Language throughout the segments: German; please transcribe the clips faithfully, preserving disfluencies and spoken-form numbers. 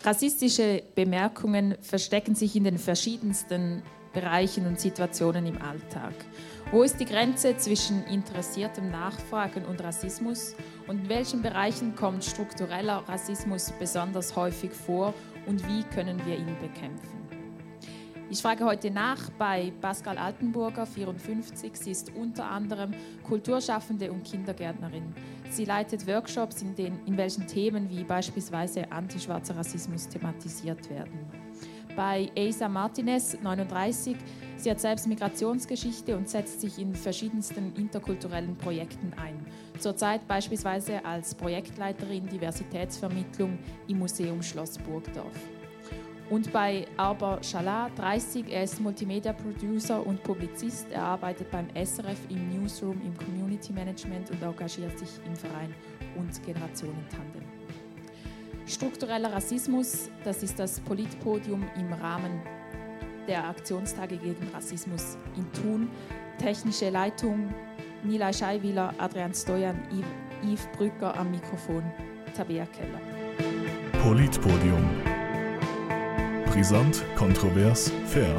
Rassistische Bemerkungen verstecken sich in den verschiedensten Bereichen und Situationen im Alltag. Wo ist die Grenze zwischen interessiertem Nachfragen und Rassismus? Und in welchen Bereichen kommt struktureller Rassismus besonders häufig vor und wie können wir ihn bekämpfen? Ich frage heute nach bei Pascal Altenburger, vierundfünfzig. Sie ist unter anderem Kulturschaffende und Kindergärtnerin. Sie leitet Workshops, in, denen, in welchen Themen wie beispielsweise antischwarzer Rassismus thematisiert werden. Bei Eisa Martinez, neununddreißig. Sie hat selbst Migrationsgeschichte und setzt sich in verschiedensten interkulturellen Projekten ein. Zurzeit beispielsweise als Projektleiterin Diversitätsvermittlung im Museum Schloss Burgdorf. Und bei Arber Schalat, dreißig, er ist Multimedia-Producer und Publizist. Er arbeitet beim S R F im Newsroom, im Community Management und engagiert sich im Verein und Generationentandem. Struktureller Rassismus, das ist das Politpodium im Rahmen der Aktionstage gegen Rassismus in Thun. Technische Leitung Nilay Scheiwiler, Adrian Stojan, Yves Brücker am Mikrofon, Tabea Keller. Politpodium. Brisant, kontrovers, fair.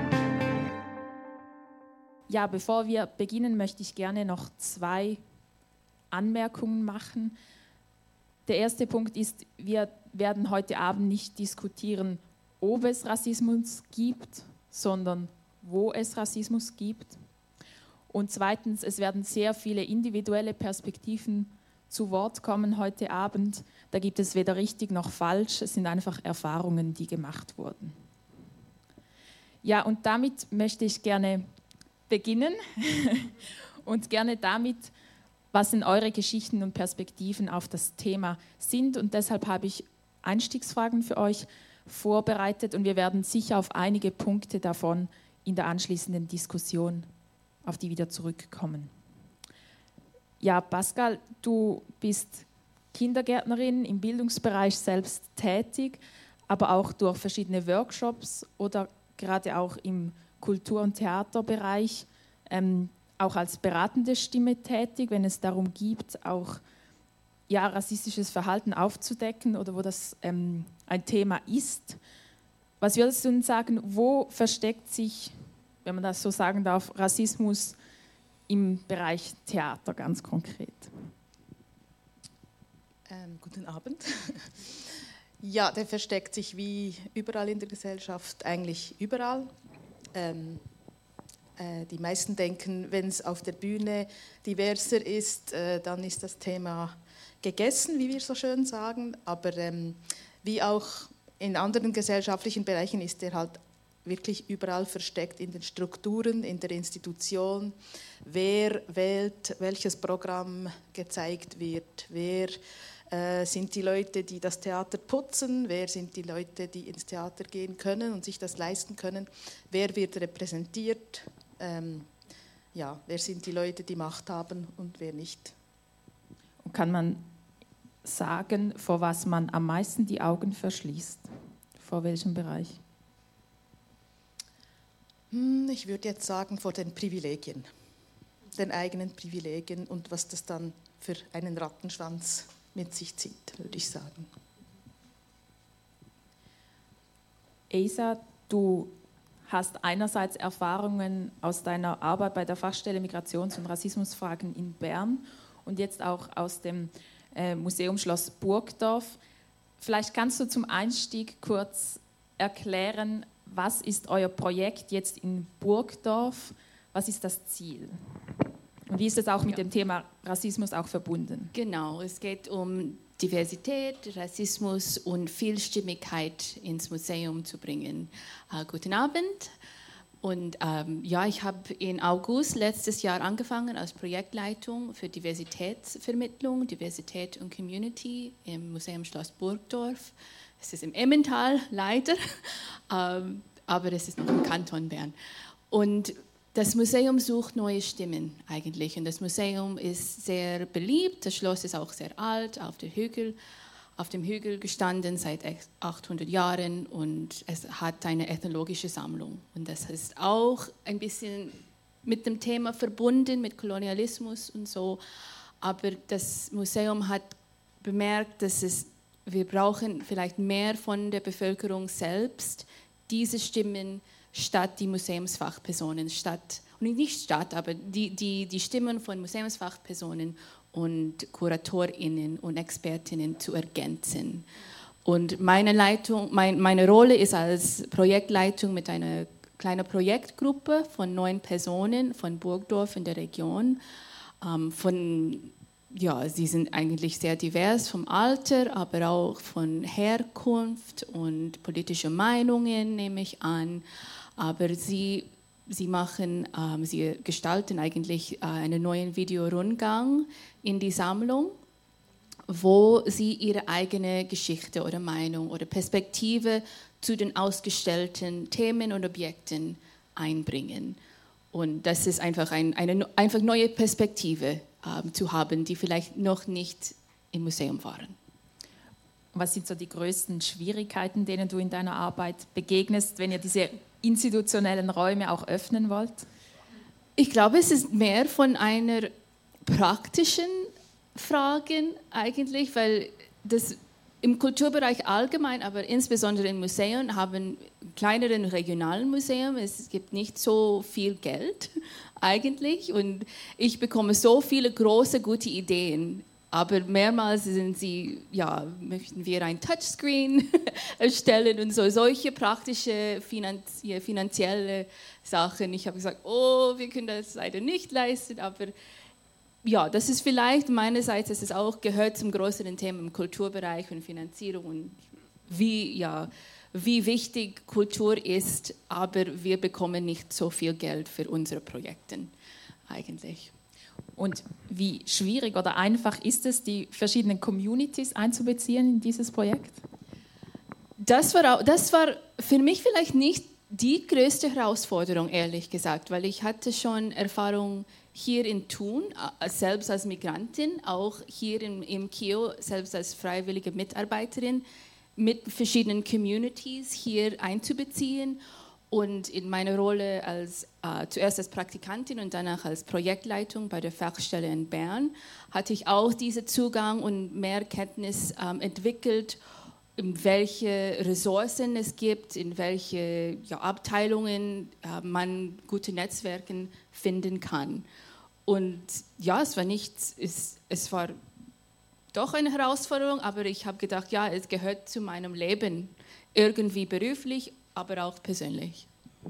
Ja, bevor wir beginnen, möchte ich gerne noch zwei Anmerkungen machen. Der erste Punkt ist, wir werden heute Abend nicht diskutieren, ob es Rassismus gibt, sondern wo es Rassismus gibt. Und zweitens, es werden sehr viele individuelle Perspektiven zu Wort kommen heute Abend. Da gibt es weder richtig noch falsch, es sind einfach Erfahrungen, die gemacht wurden. Ja, und damit möchte ich gerne beginnen und gerne damit, was denn eure Geschichten und Perspektiven auf das Thema sind. Und deshalb habe ich Einstiegsfragen für euch vorbereitet und wir werden sicher auf einige Punkte davon in der anschließenden Diskussion auf die wieder zurückkommen. Ja, Pascal, du bist Kindergärtnerin im Bildungsbereich selbst tätig, aber auch durch verschiedene Workshops oder gerade auch im Kultur- und Theaterbereich ähm, auch als beratende Stimme tätig, wenn es darum geht, auch ja, rassistisches Verhalten aufzudecken oder wo das ähm, ein Thema ist. Was würdest du denn sagen, wo versteckt sich, wenn man das so sagen darf, Rassismus im Bereich Theater ganz konkret? Ähm, guten Abend. Ja, der versteckt sich wie überall in der Gesellschaft, eigentlich überall. Ähm, äh, die meisten denken, wenn es auf der Bühne diverser ist, äh, dann ist das Thema gegessen, wie wir so schön sagen. Aber ähm, wie auch in anderen gesellschaftlichen Bereichen ist er halt wirklich überall versteckt in den Strukturen, in der Institution. Wer wählt, welches Programm gezeigt wird, wer äh, sind die Leute, die das Theater putzen, wer sind die Leute, die ins Theater gehen können und sich das leisten können, wer wird repräsentiert, ähm, ja, wer sind die Leute, die Macht haben und wer nicht. Und kann man sagen, vor was man am meisten die Augen verschließt? Vor welchem Bereich? Ich würde jetzt sagen, vor den Privilegien, den eigenen Privilegien und was das dann für einen Rattenschwanz mit sich zieht, würde ich sagen. Eisa, du hast einerseits Erfahrungen aus deiner Arbeit bei der Fachstelle Migrations- und Rassismusfragen in Bern und jetzt auch aus dem äh, Museum Schloss Burgdorf. Vielleicht kannst du zum Einstieg kurz erklären, was ist euer Projekt jetzt in Burgdorf? Was ist das Ziel? Und wie ist es auch mit ja. dem Thema Rassismus auch verbunden? Genau, es geht um Diversität, Rassismus und Vielstimmigkeit ins Museum zu bringen. Uh, guten Abend. Und ähm, ja, ich habe im August letztes Jahr angefangen als Projektleitung für Diversitätsvermittlung, Diversität und Community im Museum Schloss Burgdorf. Es ist im Emmental, leider, ähm, aber es ist noch im Kanton Bern. Und das Museum sucht neue Stimmen eigentlich. Und das Museum ist sehr beliebt. Das Schloss ist auch sehr alt, auf, der Hügel, auf dem Hügel gestanden seit achthundert Jahren. Und es hat eine ethnologische Sammlung. Und das ist auch ein bisschen mit dem Thema verbunden, mit Kolonialismus und so. Aber das Museum hat bemerkt, dass es wir brauchen vielleicht mehr von der Bevölkerung selbst, diese Stimmen statt die Museumsfachpersonen, statt, und nicht statt, aber die, die, die Stimmen von Museumsfachpersonen und KuratorInnen und ExpertInnen zu ergänzen. Und meine, Leitung, mein, meine Rolle ist als Projektleitung mit einer kleinen Projektgruppe von neun Personen von Burgdorf in der Region. Ähm, von, ja, sie sind eigentlich sehr divers vom Alter, aber auch von Herkunft und politische Meinungen, nehme ich an. Aber sie, sie, machen, ähm, sie gestalten eigentlich äh, einen neuen Videorundgang in die Sammlung, wo sie ihre eigene Geschichte oder Meinung oder Perspektive zu den ausgestellten Themen und Objekten einbringen. Und das ist einfach ein, eine einfach neue Perspektive äh, zu haben, die vielleicht noch nicht im Museum waren. Was sind so die größten Schwierigkeiten, denen du in deiner Arbeit begegnest, wenn ihr diese institutionellen Räume auch öffnen wollt? Ich glaube, es ist mehr von einer praktischen Frage eigentlich, weil das im Kulturbereich allgemein, aber insbesondere in Museen, haben kleineren regionalen Museen, es gibt nicht so viel Geld eigentlich und ich bekomme so viele große, gute Ideen, aber mehrmals sind sie, ja, möchten wir ein Touchscreen erstellen und so, solche praktische, finanzie- finanzielle Sachen. Ich habe gesagt, oh, wir können das leider nicht leisten, aber ja, das ist vielleicht meinerseits, dass es auch gehört zum größeren Thema im Kulturbereich und Finanzierung und wie, ja, wie wichtig Kultur ist, aber wir bekommen nicht so viel Geld für unsere Projekte eigentlich. Und wie schwierig oder einfach ist es, die verschiedenen Communities einzubeziehen in dieses Projekt? Das war, das war für mich vielleicht nicht die größte Herausforderung, ehrlich gesagt, weil ich hatte schon Erfahrung hier in Thun, selbst als Migrantin, auch hier im, im K I O, selbst als freiwillige Mitarbeiterin, mit verschiedenen Communities hier einzubeziehen. Und in meiner Rolle als, äh, zuerst als Praktikantin und danach als Projektleitung bei der Fachstelle in Bern hatte ich auch diesen Zugang und mehr Kenntnis ähm, entwickelt, in welche Ressourcen es gibt, in welche ja, Abteilungen äh, man gute Netzwerke finden kann. Und ja, es war nicht, es, es war doch eine Herausforderung, aber ich habe gedacht, ja, es gehört zu meinem Leben, irgendwie beruflich, aber auch persönlich.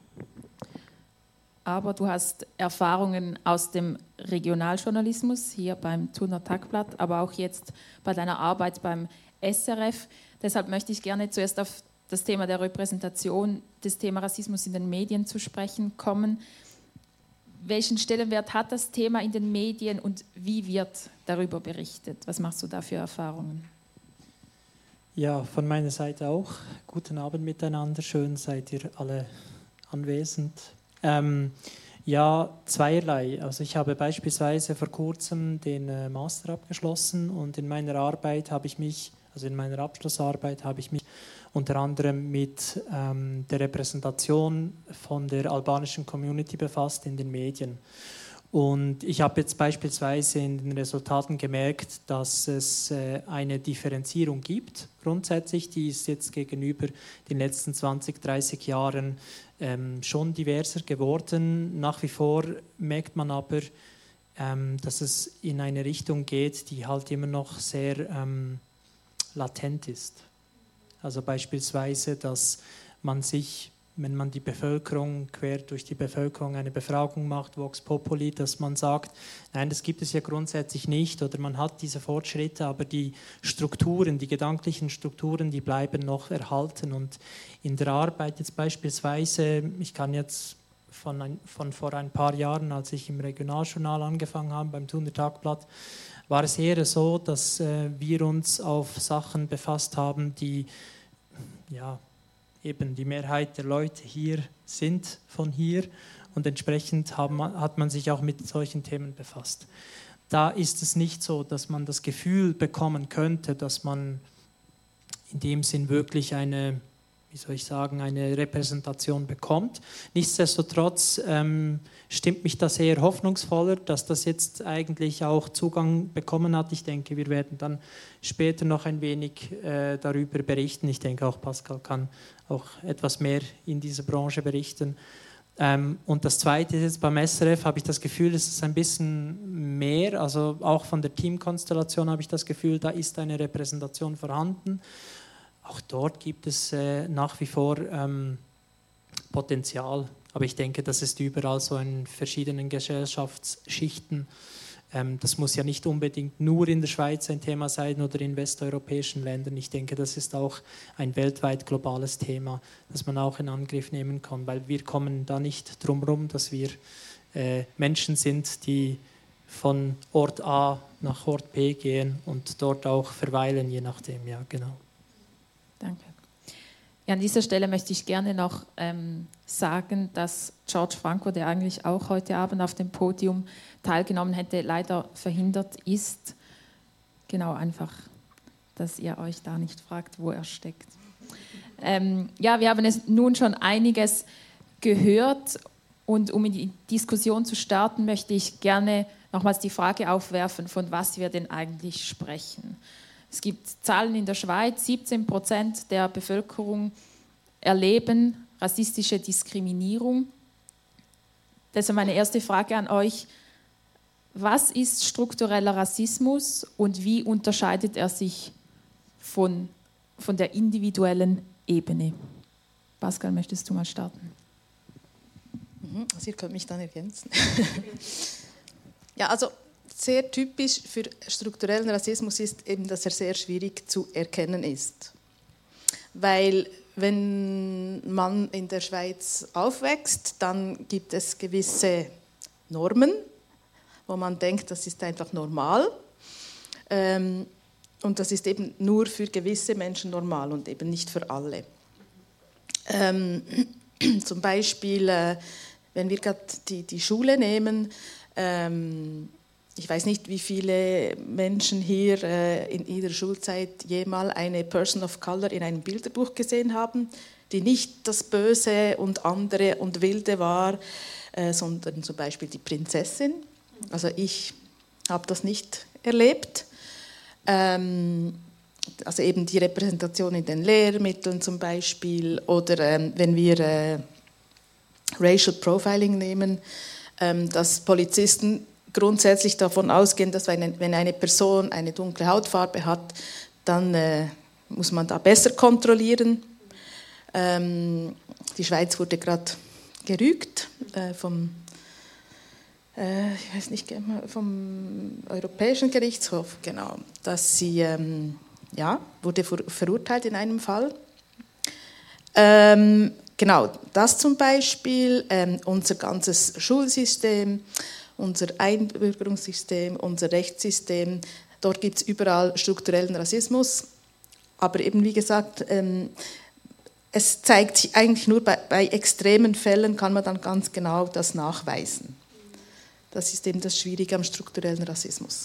Aber du hast Erfahrungen aus dem Regionaljournalismus, hier beim Thuner Tagblatt, aber auch jetzt bei deiner Arbeit beim S R F. Deshalb möchte ich gerne zuerst auf das Thema der Repräsentation, das Thema Rassismus in den Medien zu sprechen kommen. Welchen Stellenwert hat das Thema in den Medien und wie wird darüber berichtet? Was machst du da für Erfahrungen? Ja, von meiner Seite auch. Guten Abend miteinander. Schön seid ihr alle anwesend. Ähm, ja, zweierlei. Also ich habe beispielsweise vor kurzem den äh, Master abgeschlossen und in meiner Arbeit habe ich mich, also in meiner Abschlussarbeit habe ich mich unter anderem mit ähm, der Repräsentation von der albanischen Community befasst in den Medien. Und ich habe jetzt beispielsweise in den Resultaten gemerkt, dass es äh, eine Differenzierung gibt. Grundsätzlich, die ist jetzt gegenüber den letzten zwanzig, dreißig Jahren ähm, schon diverser geworden. Nach wie vor merkt man aber, ähm, dass es in eine Richtung geht, die halt immer noch sehr ähm, latent ist. Also beispielsweise, dass man sich, wenn man die Bevölkerung, quer durch die Bevölkerung eine Befragung macht, Vox Populi, dass man sagt, nein, das gibt es ja grundsätzlich nicht oder man hat diese Fortschritte, aber die Strukturen, die gedanklichen Strukturen, die bleiben noch erhalten. Und in der Arbeit jetzt beispielsweise, ich kann jetzt von, ein, von vor ein paar Jahren, als ich im Regionaljournal angefangen habe, beim Thuner Tagblatt, war es eher so, dass äh, wir uns auf Sachen befasst haben, die, ja, eben die Mehrheit der Leute hier sind von hier und entsprechend haben, hat man sich auch mit solchen Themen befasst. Da ist es nicht so, dass man das Gefühl bekommen könnte, dass man in dem Sinn wirklich eine wie soll ich sagen, eine Repräsentation bekommt. Nichtsdestotrotz ähm, stimmt mich das eher hoffnungsvoller, dass das jetzt eigentlich auch Zugang bekommen hat. Ich denke, wir werden dann später noch ein wenig äh, darüber berichten. Ich denke, auch Pascal kann auch etwas mehr in dieser Branche berichten. Ähm, und das Zweite ist jetzt beim S R F, habe ich das Gefühl, es ist ein bisschen mehr, also auch von der Teamkonstellation habe ich das Gefühl, da ist eine Repräsentation vorhanden. Auch dort gibt es äh, nach wie vor ähm, Potenzial, aber ich denke, das ist überall so in verschiedenen Gesellschaftsschichten. Ähm, das muss ja nicht unbedingt nur in der Schweiz ein Thema sein oder in westeuropäischen Ländern. Ich denke, das ist auch ein weltweit globales Thema, das man auch in Angriff nehmen kann, weil wir kommen da nicht drum herum, dass wir äh, Menschen sind, die von Ort A nach Ort B gehen und dort auch verweilen, je nachdem, ja, genau. Danke. Ja, an dieser Stelle möchte ich gerne noch ähm, sagen, dass George Franco, der eigentlich auch heute Abend auf dem Podium teilgenommen hätte, leider verhindert ist. Genau, einfach, dass ihr euch da nicht fragt, wo er steckt. Ähm, ja, wir haben es nun schon einiges gehört und um in die Diskussion zu starten, möchte ich gerne nochmals die Frage aufwerfen, von was wir denn eigentlich sprechen. Es gibt Zahlen in der Schweiz, siebzehn Prozent der Bevölkerung erleben rassistische Diskriminierung. Deshalb meine erste Frage an euch. Was ist struktureller Rassismus und wie unterscheidet er sich von, von der individuellen Ebene? Pascal, möchtest du mal starten? Also ihr könnt mich dann ergänzen. Ja, also sehr typisch für strukturellen Rassismus ist eben, dass er sehr schwierig zu erkennen ist. Weil wenn man in der Schweiz aufwächst, dann gibt es gewisse Normen, wo man denkt, das ist einfach normal. Ähm, und das ist eben nur für gewisse Menschen normal und eben nicht für alle. Ähm, zum Beispiel, äh, wenn wir gerade die, die Schule nehmen, ähm, ich weiß nicht, wie viele Menschen hier äh, in ihrer Schulzeit jemals eine Person of Color in einem Bilderbuch gesehen haben, die nicht das Böse und andere und Wilde war, äh, sondern zum Beispiel die Prinzessin. Also ich habe das nicht erlebt. Ähm, also eben die Repräsentation in den Lehrmitteln zum Beispiel oder ähm, wenn wir äh, Racial Profiling nehmen, ähm, dass Polizisten grundsätzlich davon ausgehen, dass wenn eine Person eine dunkle Hautfarbe hat, dann äh, muss man da besser kontrollieren. Ähm, die Schweiz wurde gerade gerügt äh, vom, äh, ich weiß nicht, vom Europäischen Gerichtshof, genau, dass sie ähm, ja, wurde ver verurteilt in einem Fall. Ähm, genau, das zum Beispiel, ähm, unser ganzes Schulsystem, unser Einbürgerungssystem, unser Rechtssystem, dort gibt es überall strukturellen Rassismus. Aber eben wie gesagt, ähm, es zeigt sich eigentlich nur bei, bei extremen Fällen, kann man dann ganz genau das nachweisen. Das ist eben das Schwierige am strukturellen Rassismus.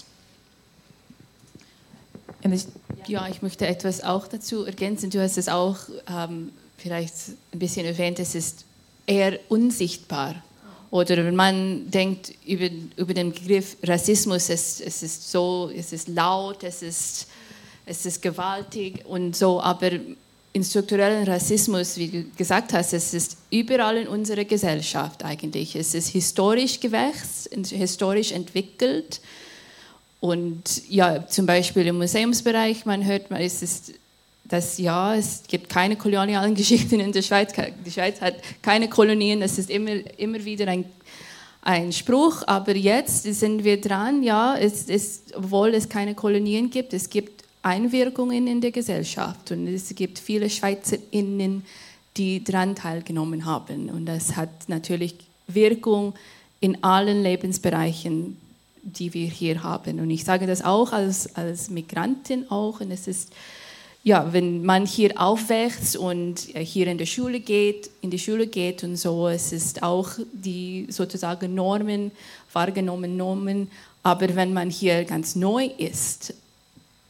Ja, ich möchte etwas auch dazu ergänzen. Du hast es auch ähm, vielleicht ein bisschen erwähnt, es ist eher unsichtbar. Oder wenn man denkt über, über den Begriff Rassismus, es, es ist so, es ist laut, es ist, es ist gewaltig und so, aber in strukturellen Rassismus, wie du gesagt hast, es ist überall in unserer Gesellschaft eigentlich. Es ist historisch gewachsen, historisch entwickelt und ja, zum Beispiel im Museumsbereich, man hört, es ist das ja, es gibt keine kolonialen Geschichten in der Schweiz. Die Schweiz hat keine Kolonien. Das ist immer, immer wieder ein, ein Spruch. Aber jetzt sind wir dran, ja, es ist, obwohl es keine Kolonien gibt, es gibt Einwirkungen in der Gesellschaft. Und es gibt viele SchweizerInnen, die daran teilgenommen haben. Und das hat natürlich Wirkung in allen Lebensbereichen, die wir hier haben. Und ich sage das auch als, als Migrantin auch. Und es ist ja, wenn man hier aufwächst und hier in die Schule geht, in die Schule geht und so, es ist auch die sozusagen Normen, wahrgenommen Normen, aber wenn man hier ganz neu ist,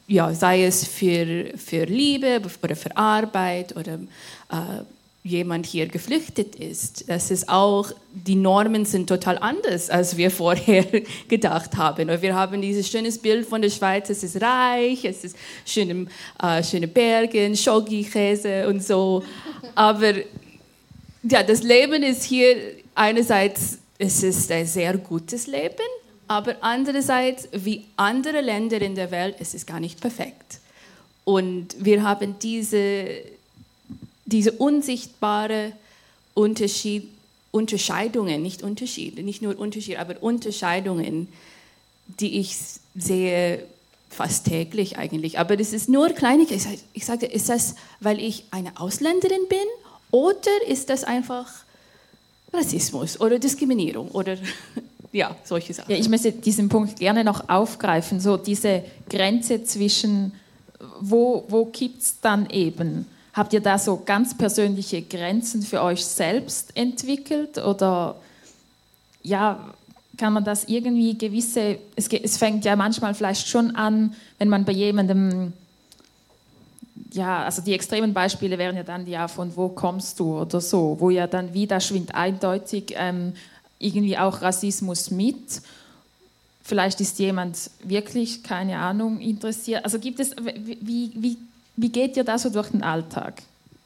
ja, sei es für, für Liebe oder für Arbeit oder äh, jemand hier geflüchtet ist. Das ist auch, die Normen sind total anders, als wir vorher gedacht haben. Und wir haben dieses schönes Bild von der Schweiz, es ist reich, es ist schöne, äh, schöne Berge, Schogi-Käse und so. Aber ja, das Leben ist hier einerseits, es ist ein sehr gutes Leben, aber andererseits, wie andere Länder in der Welt, es ist gar nicht perfekt. Und wir haben diese, diese unsichtbare Unterschied, Unterscheidungen, nicht Unterschiede, nicht nur Unterschiede, aber Unterscheidungen, die ich sehe fast täglich eigentlich. Aber das ist nur Kleinigkeit. Ich sage, ist das, weil ich eine Ausländerin bin, oder ist das einfach Rassismus oder Diskriminierung oder ja, solche Sachen? Ja, ich möchte diesen Punkt gerne noch aufgreifen, so diese Grenze zwischen, wo, wo kippt es dann eben? Habt ihr da so ganz persönliche Grenzen für euch selbst entwickelt oder ja, kann man das irgendwie gewisse, es, es fängt ja manchmal vielleicht schon an, wenn man bei jemandem, ja, also die extremen Beispiele wären ja dann ja von wo kommst du oder so, wo ja dann wieder schwingt eindeutig ähm, irgendwie auch Rassismus mit. Vielleicht ist jemand wirklich, keine Ahnung, interessiert. Also gibt es, wie, wie, wie geht ihr da so durch den Alltag?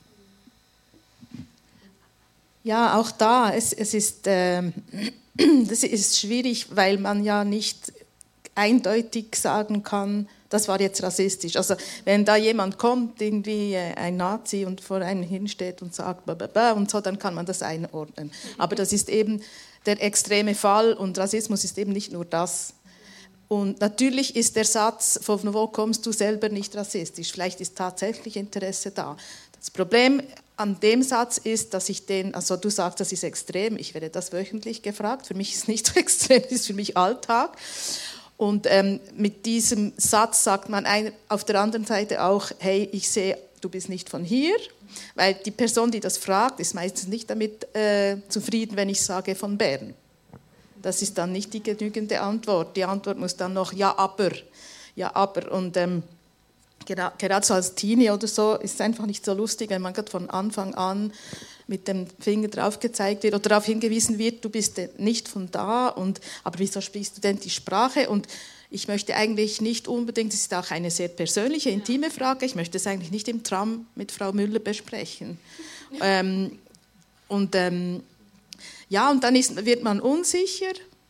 Ja, auch da, es, es ist, äh, das ist schwierig, weil man ja nicht eindeutig sagen kann, das war jetzt rassistisch. Also wenn da jemand kommt, irgendwie ein Nazi und vor einem hinsteht und sagt blablabla und so, dann kann man das einordnen. Aber das ist eben der extreme Fall und Rassismus ist eben nicht nur das. Und natürlich ist der Satz, von wo kommst du, selber nicht rassistisch. Vielleicht ist tatsächlich Interesse da. Das Problem an dem Satz ist, dass ich den, also du sagst, das ist extrem, ich werde das wöchentlich gefragt, für mich ist es nicht so extrem, das ist für mich Alltag. Und ähm, mit diesem Satz sagt man ein, auf der anderen Seite auch, hey, ich sehe, du bist nicht von hier, weil die Person, die das fragt, ist meistens nicht damit äh, zufrieden, wenn ich sage von Bern. Das ist dann nicht die genügende Antwort. Die Antwort muss dann noch ja, aber. Ja, aber. Und ähm, gerade, gerade so als Teenie oder so ist es einfach nicht so lustig, wenn man gerade von Anfang an mit dem Finger drauf gezeigt wird oder darauf hingewiesen wird, du bist nicht von da, und, aber wieso sprichst du denn die Sprache? Und ich möchte eigentlich nicht unbedingt, das ist auch eine sehr persönliche, intime Frage, ich möchte es eigentlich nicht im Tram mit Frau Müller besprechen. ähm, und ähm, ja, und dann ist, wird man unsicher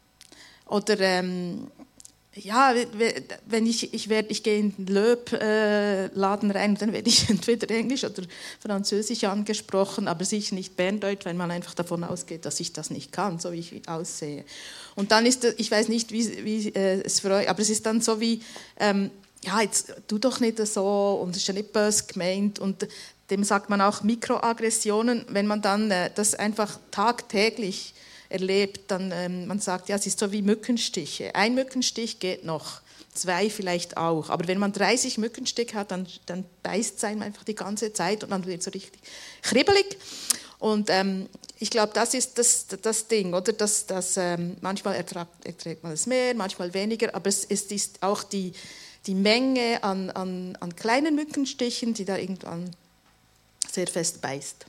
oder ähm, ja, wenn ich, ich, werd, ich gehe in den Löb-Laden rein, dann werde ich entweder Englisch oder Französisch angesprochen, aber sicher nicht Berndeutsch, weil man einfach davon ausgeht, dass ich das nicht kann, so wie ich aussehe. Und dann ist, ich weiß nicht, wie, wie äh, es für euch, aber es ist dann so wie, ähm, ja, jetzt tu doch nicht so und es ist ja nicht böse gemeint, und dem sagt man auch Mikroaggressionen, wenn man dann äh, das einfach tagtäglich erlebt, dann ähm, man sagt, ja, es ist so wie Mückenstiche. Ein Mückenstich geht noch, zwei vielleicht auch. Aber wenn man dreißig Mückenstiche hat, dann, dann beißt es einem einfach die ganze Zeit und dann wird es so richtig kribbelig. Und ähm, ich glaube, das ist das, das Ding, oder? Das, das, ähm, manchmal ertragt, erträgt man es mehr, manchmal weniger, aber es, es ist auch die, die Menge an, an, an kleinen Mückenstichen, die da irgendwann sehr fest beißt.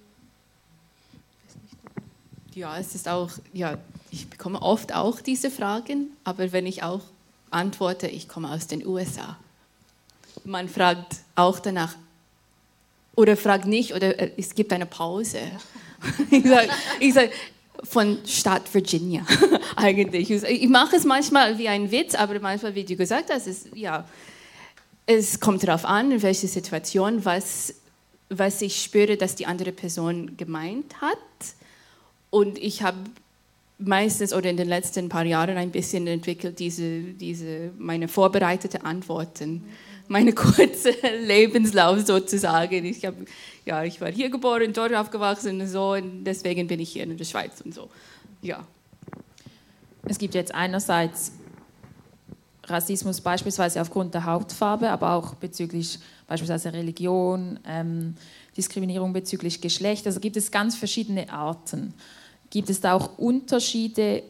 Ja, es ist auch, ja, ich bekomme oft auch diese Fragen, aber wenn ich auch antworte, ich komme aus den U S A. Man fragt auch danach, oder fragt nicht, oder es gibt eine Pause. Ich sage, ich sag, von Stadt Virginia eigentlich. Ich mache es manchmal wie ein Witz, aber manchmal, wie du gesagt hast, ist, ja, es kommt darauf an, in welcher Situation, was, was ich spüre, dass die andere Person gemeint hat. Und ich habe meistens oder in den letzten paar Jahren ein bisschen entwickelt, diese, diese, meine vorbereiteten Antworten, meine kurze Lebenslauf sozusagen. Ich, hab, ja, ich war hier geboren, dort aufgewachsen und so, und deswegen bin ich hier in der Schweiz und so. Ja. Es gibt jetzt einerseits Rassismus beispielsweise aufgrund der Hautfarbe, aber auch bezüglich beispielsweise Religion, ähm, Diskriminierung bezüglich Geschlecht. Also gibt es ganz verschiedene Arten. Gibt es da auch Unterschiede,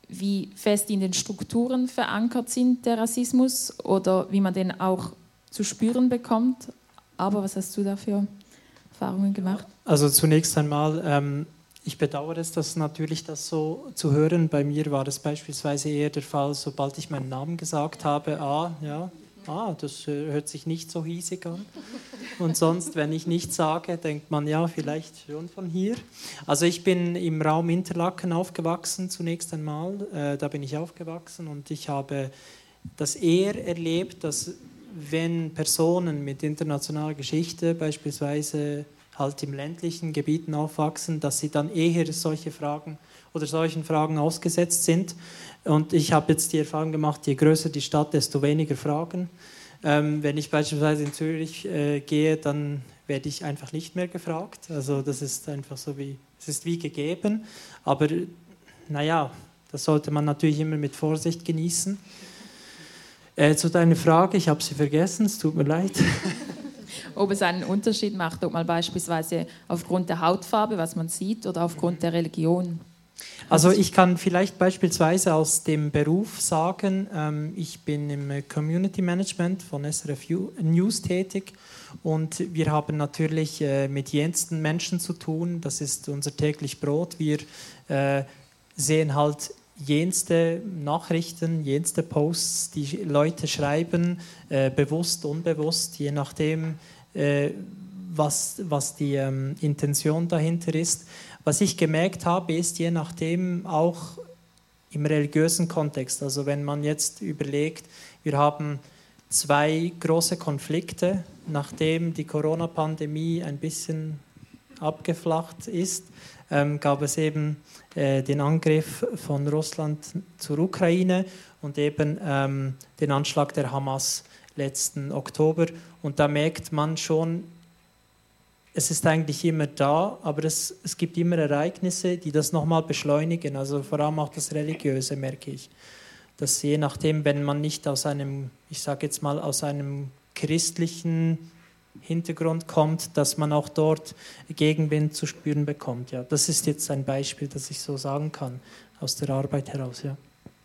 wie fest in den Strukturen verankert sind, der Rassismus, oder wie man den auch zu spüren bekommt. Aber was hast du da für Erfahrungen gemacht? Also zunächst einmal, ähm, ich bedauere es, dass natürlich das so zu hören. Bei mir war es beispielsweise eher der Fall, sobald ich meinen Namen gesagt habe, ah, ja, ah, das äh, hört sich nicht so hiesig an. Und sonst, wenn ich nichts sage, denkt man, ja, vielleicht schon von hier. Also ich bin im Raum Interlaken aufgewachsen, zunächst einmal. Äh, da bin ich aufgewachsen und ich habe das eher erlebt, dass wenn Personen mit internationaler Geschichte beispielsweise halt im ländlichen Gebieten aufwachsen, dass sie dann eher solche Fragen oder solchen Fragen ausgesetzt sind. Und ich habe jetzt die Erfahrung gemacht, je größer die Stadt, desto weniger Fragen. Ähm, wenn ich beispielsweise in Zürich äh, gehe, dann werde ich einfach nicht mehr gefragt. Also das ist einfach so wie, es ist wie gegeben. Aber naja, das sollte man natürlich immer mit Vorsicht genießen. Äh, zu deiner Frage, ich habe sie vergessen, es tut mir leid. Ob es einen Unterschied macht, ob man beispielsweise aufgrund der Hautfarbe, was man sieht, oder aufgrund der Religion. Also ich kann vielleicht beispielsweise aus dem Beruf sagen, ähm, ich bin im Community Management von S R F News tätig und wir haben natürlich äh, mit jensten Menschen zu tun, das ist unser täglich Brot. Wir äh, sehen halt jenste Nachrichten, jenste Posts, die Leute schreiben, äh, bewusst, unbewusst, je nachdem, äh, was, was die ähm, Intention dahinter ist. Was ich gemerkt habe, ist je nachdem auch im religiösen Kontext, also wenn man jetzt überlegt, wir haben zwei große Konflikte, nachdem die Corona-Pandemie ein bisschen abgeflacht ist, ähm, gab es eben äh, den Angriff von Russland zur Ukraine und eben ähm, den Anschlag der Hamas letzten Oktober. Und da merkt man schon, es ist eigentlich immer da, aber es, es gibt immer Ereignisse, die das nochmal beschleunigen. Also vor allem auch das Religiöse, merke ich. Dass je nachdem, wenn man nicht aus einem, ich sage jetzt mal, aus einem christlichen Hintergrund kommt, dass man auch dort Gegenwind zu spüren bekommt. Ja, das ist jetzt ein Beispiel, das ich so sagen kann, aus der Arbeit heraus. Ja.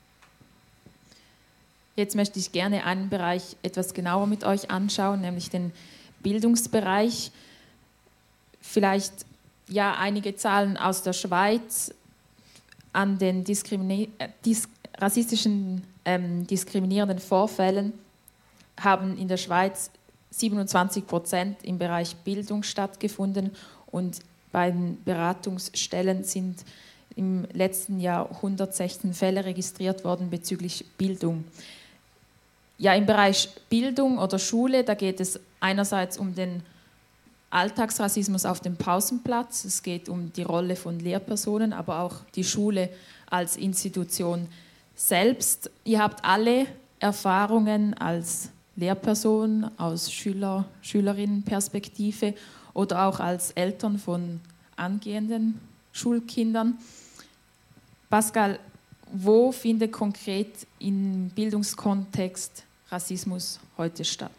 Jetzt möchte ich gerne einen Bereich etwas genauer mit euch anschauen, nämlich den Bildungsbereich. Vielleicht ja einige Zahlen aus der Schweiz an den diskrimini- äh, dis- rassistischen ähm, diskriminierenden Vorfällen haben in der Schweiz siebenundzwanzig Prozent im Bereich Bildung stattgefunden und bei den Beratungsstellen sind im letzten Jahr hundertsechzehn Fälle registriert worden bezüglich Bildung. Ja, im Bereich Bildung oder Schule, da geht es einerseits um den Alltagsrassismus auf dem Pausenplatz, es geht um die Rolle von Lehrpersonen, aber auch die Schule als Institution selbst. Ihr habt alle Erfahrungen als Lehrperson, aus Schüler, Schülerinnenperspektive oder auch als Eltern von angehenden Schulkindern. Pascal, wo findet konkret im Bildungskontext Rassismus heute statt?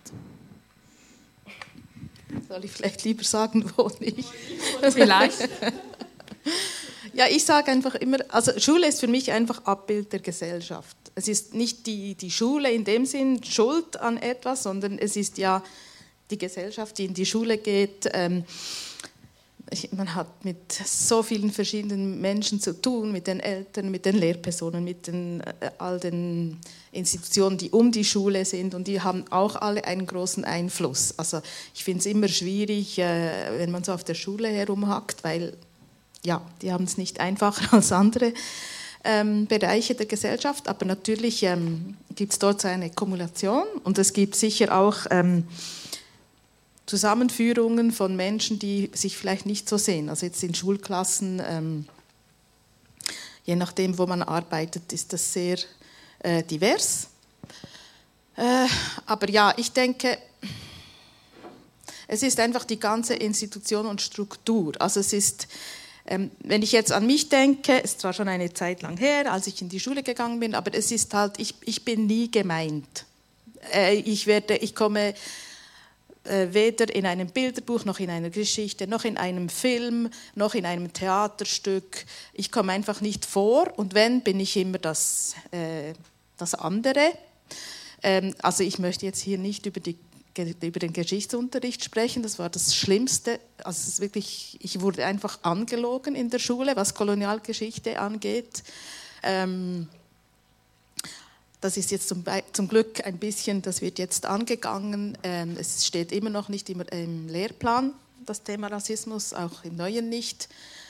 Soll ich vielleicht lieber sagen, wo nicht? Vielleicht. Ja, ich sage einfach immer, also Schule ist für mich einfach Abbild der Gesellschaft. Es ist nicht die, die Schule in dem Sinn schuld an etwas, sondern es ist ja die Gesellschaft, die in die Schule geht. Ähm, ich, man hat mit so vielen verschiedenen Menschen zu tun, mit den Eltern, mit den Lehrpersonen, mit den, äh, all den Institutionen, die um die Schule sind, und die haben auch alle einen großen Einfluss. Also ich finde es immer schwierig, äh, wenn man so auf der Schule herumhackt, weil ja, die haben es nicht einfacher als andere ähm, Bereiche der Gesellschaft, aber natürlich ähm, gibt es dort so eine Kumulation und es gibt sicher auch ähm, Zusammenführungen von Menschen, die sich vielleicht nicht so sehen. Also jetzt in Schulklassen, ähm, je nachdem, wo man arbeitet, ist das sehr äh, divers. Äh, aber ja, ich denke, es ist einfach die ganze Institution und Struktur. Also es ist, ähm, wenn ich jetzt an mich denke, es ist zwar schon eine Zeit lang her, als ich in die Schule gegangen bin, aber es ist halt, ich, ich bin nie gemeint. Äh, ich werde, ich komme äh, weder in einem Bilderbuch, noch in einer Geschichte, noch in einem Film, noch in einem Theaterstück. Ich komme einfach nicht vor und wenn, bin ich immer das, äh, das andere. Ähm, also ich möchte jetzt hier nicht über, die, über den Geschichtsunterricht sprechen, das war das Schlimmste. Also es ist wirklich, ich wurde einfach angelogen in der Schule, was Kolonialgeschichte angeht. Ähm, Das ist jetzt zum, zum Glück ein bisschen, das wird jetzt angegangen. Ähm, es steht immer noch nicht im, im Lehrplan, das Thema Rassismus, auch im Neuen nicht.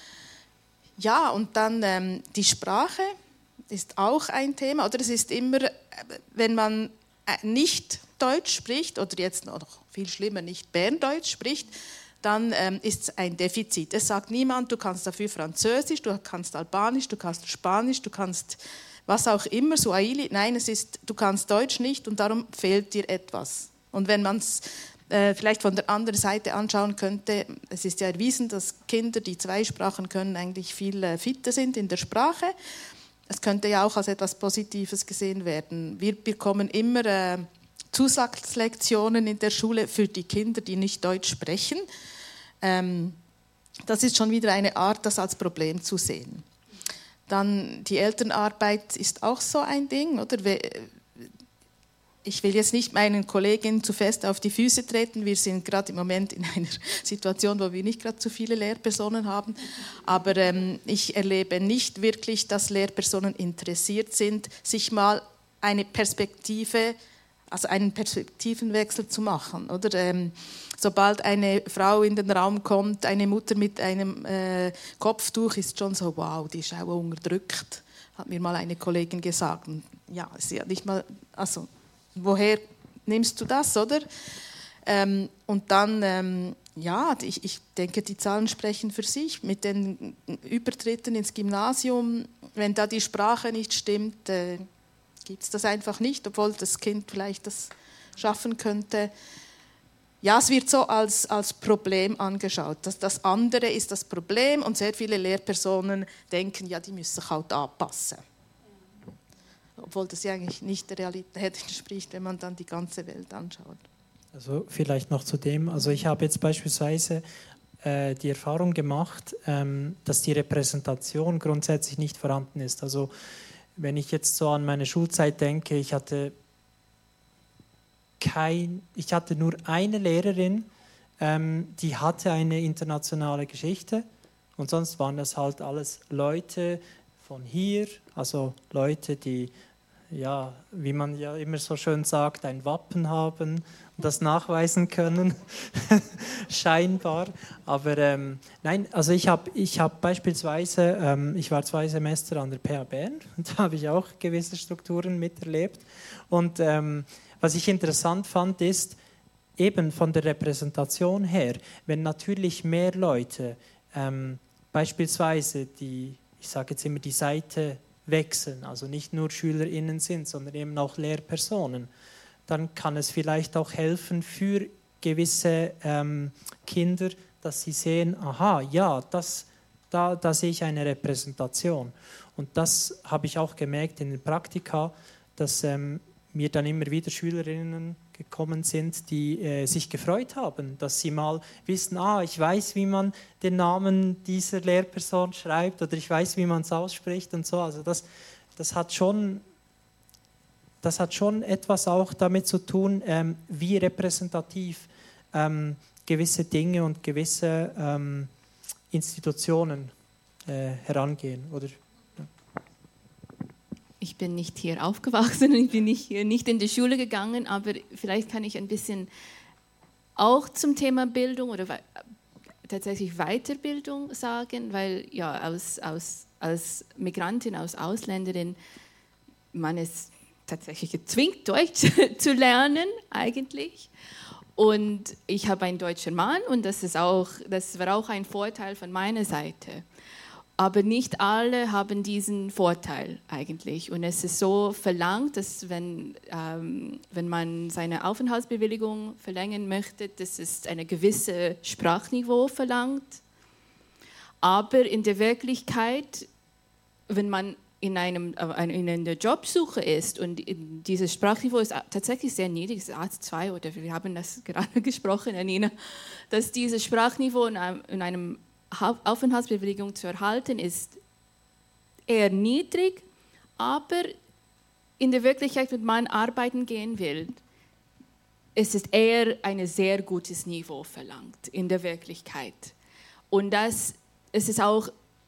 Ja, und dann ähm, die Sprache ist auch ein Thema. Oder es ist immer, wenn man nicht Deutsch spricht, oder jetzt noch viel schlimmer, nicht Berndeutsch spricht, dann ähm, ist es ein Defizit. Es sagt niemand, du kannst dafür Französisch, du kannst Albanisch, du kannst Spanisch, du kannst was auch immer, Swahili. Nein, es ist, du kannst Deutsch nicht und darum fehlt dir etwas. Und wenn man es äh, vielleicht von der anderen Seite anschauen könnte, es ist ja erwiesen, dass Kinder, die zwei Sprachen können, eigentlich viel äh, fitter sind in der Sprache. Es könnte ja auch als etwas Positives gesehen werden. Wir bekommen immer äh, Zusatzlektionen in der Schule für die Kinder, die nicht Deutsch sprechen. Ähm, das ist schon wieder eine Art, das als Problem zu sehen. Dann die Elternarbeit ist auch so ein Ding, oder? Ich will jetzt nicht meinen Kolleginnen zu fest auf die Füße treten. Wir sind gerade im Moment in einer Situation, wo wir nicht gerade zu viele Lehrpersonen haben. Aber ähm, ich erlebe nicht wirklich, dass Lehrpersonen interessiert sind, sich mal eine Perspektive, also einen Perspektivenwechsel zu machen, oder? Ähm, sobald eine Frau in den Raum kommt, eine Mutter mit einem äh, Kopftuch, ist schon so, wow, die ist auch unterdrückt, hat mir mal eine Kollegin gesagt. Und ja, sie hat nicht mal, also woher nimmst du das, oder? Ähm, und dann, ähm, ja, ich, ich denke, die Zahlen sprechen für sich. Mit den Übertritten ins Gymnasium, wenn da die Sprache nicht stimmt, äh, gibt es das einfach nicht, obwohl das Kind vielleicht das schaffen könnte. Ja, es wird so als, als Problem angeschaut. Das, das andere ist das Problem und sehr viele Lehrpersonen denken, ja, die müssen sich halt anpassen. Obwohl das ja eigentlich nicht der Realität entspricht, wenn man dann die ganze Welt anschaut. Also vielleicht noch zu dem, also ich habe jetzt beispielsweise äh, die Erfahrung gemacht, ähm, dass die Repräsentation grundsätzlich nicht vorhanden ist. Also wenn ich jetzt so an meine Schulzeit denke, ich hatte kein, ich hatte nur eine Lehrerin, ähm, die hatte eine internationale Geschichte und sonst waren das halt alles Leute von hier, also Leute, die, ja, wie man ja immer so schön sagt, ein Wappen haben und das nachweisen können, scheinbar. Aber ähm, nein, also ich habe ich hab beispielsweise, ähm, ich war zwei Semester an der P H Bern und da habe ich auch gewisse Strukturen miterlebt und ähm, was ich interessant fand, ist eben von der Repräsentation her, wenn natürlich mehr Leute ähm, beispielsweise die, ich sage jetzt immer, die Seite wechseln, also nicht nur SchülerInnen sind, sondern eben auch Lehrpersonen, dann kann es vielleicht auch helfen für gewisse ähm, Kinder, dass sie sehen, aha, ja, das, da, da sehe ich eine Repräsentation. Und das habe ich auch gemerkt in den Praktika, dass ähm, mir dann immer wieder Schülerinnen gekommen sind, die äh, sich gefreut haben, dass sie mal wissen, ah, ich weiß, wie man den Namen dieser Lehrperson schreibt oder ich weiß, wie man es ausspricht und so. Also das, das, hat schon, das hat schon etwas auch damit zu tun, ähm, wie repräsentativ ähm, gewisse Dinge und gewisse ähm, Institutionen äh, herangehen, oder? Ich bin nicht hier aufgewachsen, ich bin nicht, nicht in die Schule gegangen, aber vielleicht kann ich ein bisschen auch zum Thema Bildung oder we- tatsächlich Weiterbildung sagen, weil ja aus, aus, als Migrantin, als Ausländerin, man ist tatsächlich gezwungen, Deutsch zu lernen eigentlich. Und ich habe einen deutschen Mann und das, ist auch, das war auch ein Vorteil von meiner Seite. Aber nicht alle haben diesen Vorteil eigentlich. Und es ist so verlangt, dass wenn, ähm, wenn man seine Aufenthaltsbewilligung verlängern möchte, dass es ein gewisses Sprachniveau verlangt. Aber in der Wirklichkeit, wenn man in, einem, in einer Jobsuche ist und dieses Sprachniveau ist tatsächlich sehr niedrig, es ist A zwei oder wir haben das gerade gesprochen, Anina, dass dieses Sprachniveau in einem, in einem Aufenthaltsbewilligung zu erhalten ist eher niedrig, aber in der Wirklichkeit, wenn man arbeiten gehen will, ist es eher ein sehr gutes Niveau verlangt in der Wirklichkeit. Und das es ist auch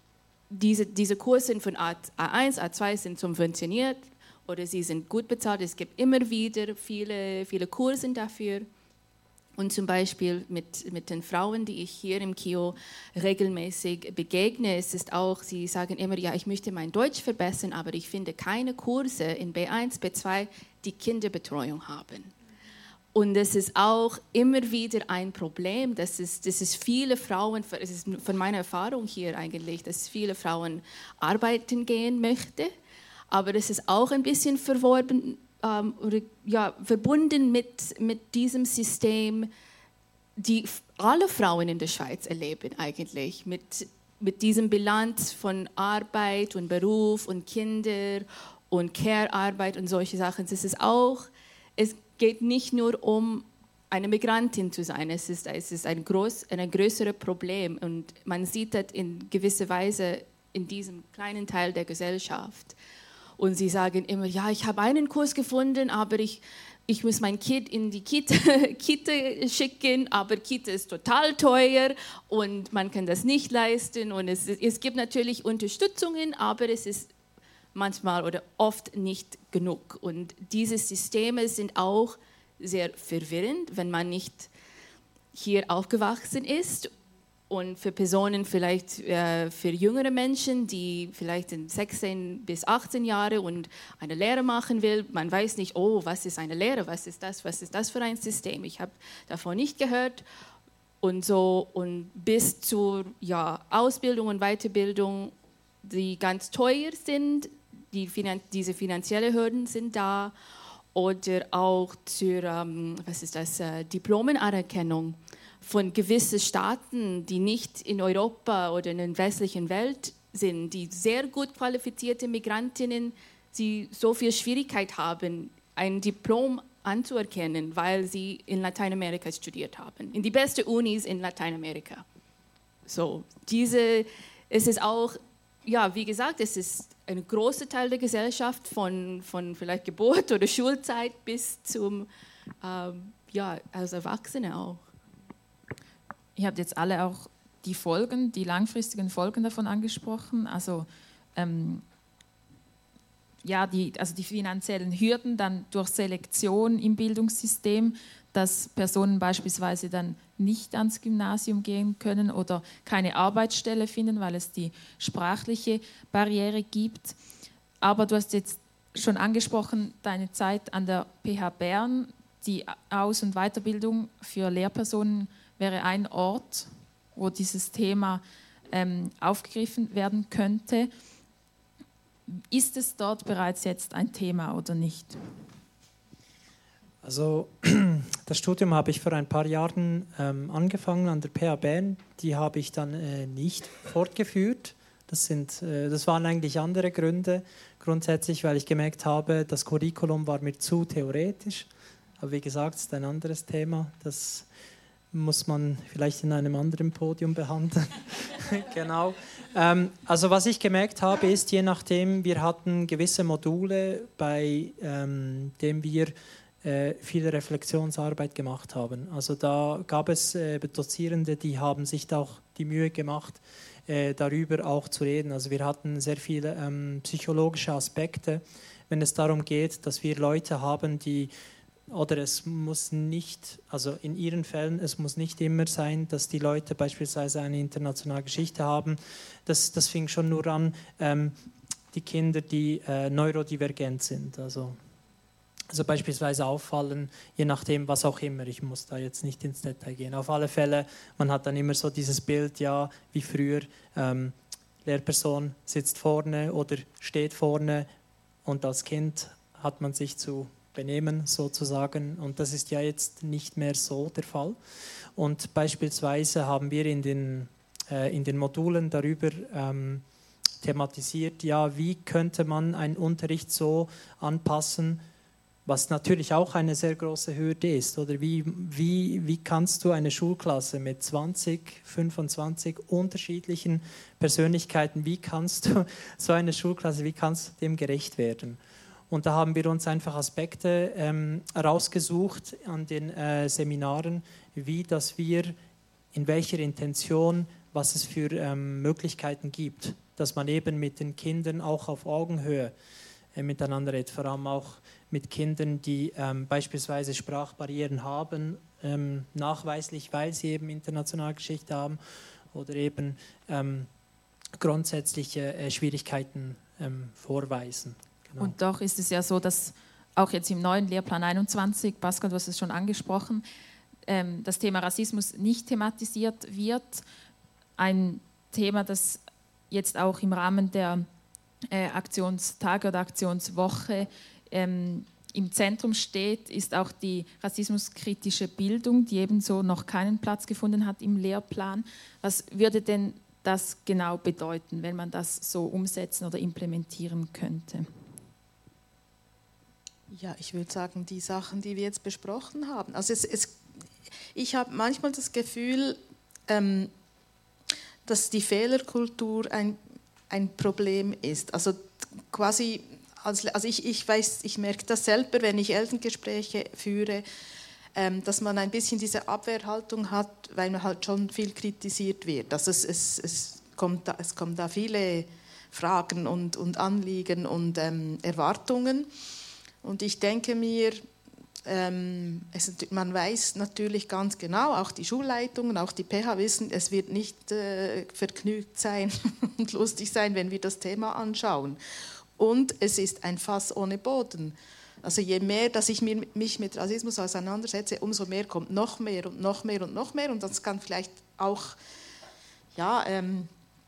Diese, diese Kurse von A eins, A zwei sind subventioniert oder sie sind gut bezahlt. Es gibt immer wieder viele, viele Kurse dafür. Und zum Beispiel mit, mit den Frauen, die ich hier im K I O regelmäßig begegne, es ist auch, sie sagen immer, ja, ich möchte mein Deutsch verbessern, aber ich finde keine Kurse in B eins, B zwei, die Kinderbetreuung haben. Und es ist auch immer wieder ein Problem, dass es, dass es viele Frauen, es ist von meiner Erfahrung hier eigentlich, dass viele Frauen arbeiten gehen möchten, aber es ist auch ein bisschen verworben, ähm, oder, ja, verbunden mit, mit diesem System, die alle Frauen in der Schweiz erleben eigentlich, mit, mit diesem Bilanz von Arbeit und Beruf und Kinder und Care-Arbeit und solche Sachen. Es ist auch, es geht nicht nur um eine Migrantin zu sein, es ist, es ist ein, groß, ein größeres Problem und man sieht das in gewisser Weise in diesem kleinen Teil der Gesellschaft. Und sie sagen immer, ja, ich habe einen Kurs gefunden, aber ich, ich muss mein Kind in die Kita, Kita schicken, aber Kita ist total teuer und man kann das nicht leisten. Und es, es gibt natürlich Unterstützungen, aber es ist manchmal oder oft nicht genug. Und diese Systeme sind auch sehr verwirrend, wenn man nicht hier aufgewachsen ist. Und für Personen vielleicht, äh, für jüngere Menschen, die vielleicht in sechzehn bis achtzehn Jahre und eine Lehre machen will, man weiß nicht, oh, was ist eine Lehre, was ist das, was ist das für ein System? Ich habe davon nicht gehört. Und so und bis zur ja, Ausbildung und Weiterbildung, die ganz teuer sind, die Finan- diese finanziellen Hürden sind da, oder auch zur ähm, was ist das, äh, Diplomenanerkennung von gewissen Staaten, die nicht in Europa oder in der westlichen Welt sind, die sehr gut qualifizierte Migrantinnen, die so viel Schwierigkeit haben, ein Diplom anzuerkennen, weil sie in Lateinamerika studiert haben, in die besten Unis in Lateinamerika. So, diese, es ist auch, ja, wie gesagt, es ist ein großer Teil der Gesellschaft von, von vielleicht Geburt oder Schulzeit bis zum, ähm, ja, als Erwachsene auch. Ihr habt jetzt alle auch die Folgen, die langfristigen Folgen davon angesprochen, also ähm, ja, die, also die finanziellen Hürden dann durch Selektion im Bildungssystem, dass Personen beispielsweise dann nicht ans Gymnasium gehen können oder keine Arbeitsstelle finden, weil es die sprachliche Barriere gibt. Aber du hast jetzt schon angesprochen, deine Zeit an der P H Bern, die Aus- und Weiterbildung für Lehrpersonen wäre ein Ort, wo dieses Thema ähm, aufgegriffen werden könnte. Ist es dort bereits jetzt ein Thema oder nicht? Also das Studium habe ich vor ein paar Jahren ähm, angefangen an der P H Bern. Die habe ich dann äh, nicht fortgeführt. Das, sind, äh, das waren eigentlich andere Gründe. Grundsätzlich, weil ich gemerkt habe, das Curriculum war mir zu theoretisch. Aber wie gesagt, es ist ein anderes Thema. Das muss man vielleicht in einem anderen Podium behandeln. Genau. Ähm, also was ich gemerkt habe, ist, je nachdem, wir hatten gewisse Module, bei ähm, denen wir äh, viel Reflexionsarbeit gemacht haben. Also da gab es äh, Dozierende, die haben sich da auch die Mühe gemacht, äh, darüber auch zu reden. Also wir hatten sehr viele ähm, psychologische Aspekte, wenn es darum geht, dass wir Leute haben, die oder es muss nicht, also in ihren Fällen, es muss nicht immer sein, dass die Leute beispielsweise eine internationale Geschichte haben. Das, das fing schon nur an, ähm, die Kinder, die äh, neurodivergent sind. Also, also beispielsweise auffallen, je nachdem, was auch immer. Ich muss da jetzt nicht ins Detail gehen. Auf alle Fälle, man hat dann immer so dieses Bild, ja, wie früher, ähm, Lehrperson sitzt vorne oder steht vorne und als Kind hat man sich zu benehmen sozusagen, und das ist ja jetzt nicht mehr so der Fall. Und beispielsweise haben wir in den, äh, in den Modulen darüber ähm, thematisiert, ja, wie könnte man einen Unterricht so anpassen, was natürlich auch eine sehr große Hürde ist. Oder wie, wie, wie kannst du eine Schulklasse mit zwanzig, fünfundzwanzig unterschiedlichen Persönlichkeiten, wie kannst du so eine Schulklasse, wie kannst du dem gerecht werden? Und da haben wir uns einfach Aspekte ähm, rausgesucht an den äh, Seminaren, wie dass wir, in welcher Intention, was es für ähm, Möglichkeiten gibt, dass man eben mit den Kindern auch auf Augenhöhe äh, miteinander redet, vor allem auch mit Kindern, die ähm, beispielsweise Sprachbarrieren haben, ähm, nachweislich, weil sie eben internationale Geschichte haben oder eben ähm, grundsätzliche äh, Schwierigkeiten ähm, vorweisen. Genau. Und doch ist es ja so, dass auch jetzt im neuen Lehrplan einundzwanzig, Pascal, du hast es schon angesprochen, ähm, das Thema Rassismus nicht thematisiert wird. Ein Thema, das jetzt auch im Rahmen der äh, Aktionstage oder Aktionswoche ähm, im Zentrum steht, ist auch die rassismuskritische Bildung, die ebenso noch keinen Platz gefunden hat im Lehrplan. Was würde denn das genau bedeuten, wenn man das so umsetzen oder implementieren könnte? Ja, ich würde sagen, die Sachen, die wir jetzt besprochen haben. Also es, es, ich habe manchmal das Gefühl, ähm, dass die Fehlerkultur ein, ein Problem ist. Also quasi, also ich, ich weiß, ich merke das selber, wenn ich Elterngespräche führe, ähm, dass man ein bisschen diese Abwehrhaltung hat, weil man halt schon viel kritisiert wird. Also es, es, es, kommt, da, es kommen da viele Fragen und, und Anliegen und ähm, Erwartungen. Und ich denke mir, ähm, es, man weiß natürlich ganz genau, auch die Schulleitungen, auch die P H wissen, es wird nicht äh, vergnügt sein und lustig sein, wenn wir das Thema anschauen. Und es ist ein Fass ohne Boden. Also je mehr, dass ich mir, mich mit Rassismus auseinandersetze, umso mehr kommt noch mehr und noch mehr und noch mehr. Und das kann vielleicht auch, ja, ähm,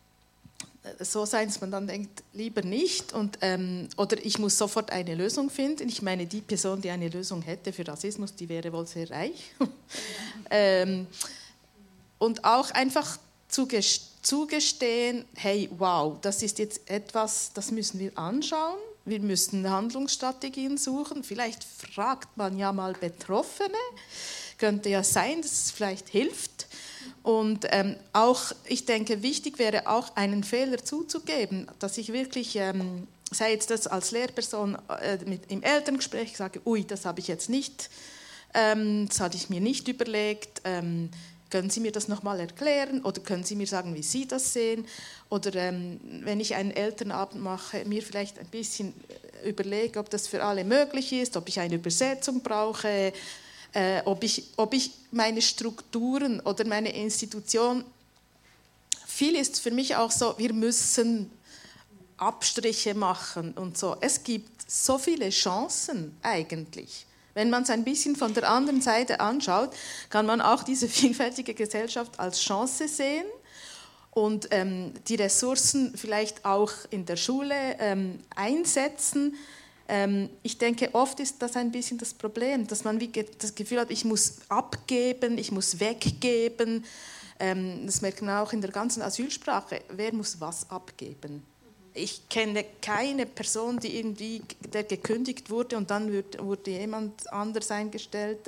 so sein, dass man dann denkt, lieber nicht. Und, ähm, oder ich muss sofort eine Lösung finden. Ich meine, die Person, die eine Lösung hätte für Rassismus, die wäre wohl sehr reich. ähm, und auch einfach zugestehen, hey, wow, das ist jetzt etwas, das müssen wir anschauen. Wir müssen Handlungsstrategien suchen. Vielleicht fragt man ja mal Betroffene. Könnte ja sein, dass es vielleicht hilft. Und ähm, auch, ich denke, wichtig wäre auch, einen Fehler zuzugeben, dass ich wirklich, ähm, sei jetzt das als Lehrperson äh, mit, im Elterngespräch, sage, ui, das habe ich jetzt nicht, ähm, das hatte ich mir nicht überlegt, ähm, können Sie mir das nochmal erklären oder können Sie mir sagen, wie Sie das sehen? Oder ähm, wenn ich einen Elternabend mache, mir vielleicht ein bisschen überlege, ob das für alle möglich ist, ob ich eine Übersetzung brauche, Äh, ob, ich, ob ich meine Strukturen oder meine Institution, viel ist für mich auch so, wir müssen Abstriche machen und so. Es gibt so viele Chancen eigentlich. Wenn man es ein bisschen von der anderen Seite anschaut, kann man auch diese vielfältige Gesellschaft als Chance sehen und ähm, die Ressourcen vielleicht auch in der Schule ähm, einsetzen. Ich denke, oft ist das ein bisschen das Problem, dass man das Gefühl hat, ich muss abgeben, ich muss weggeben. Das merkt man auch in der ganzen Asylsprache. Wer muss was abgeben? Ich kenne keine Person, die irgendwie, der gekündigt wurde und dann wurde jemand anders eingestellt.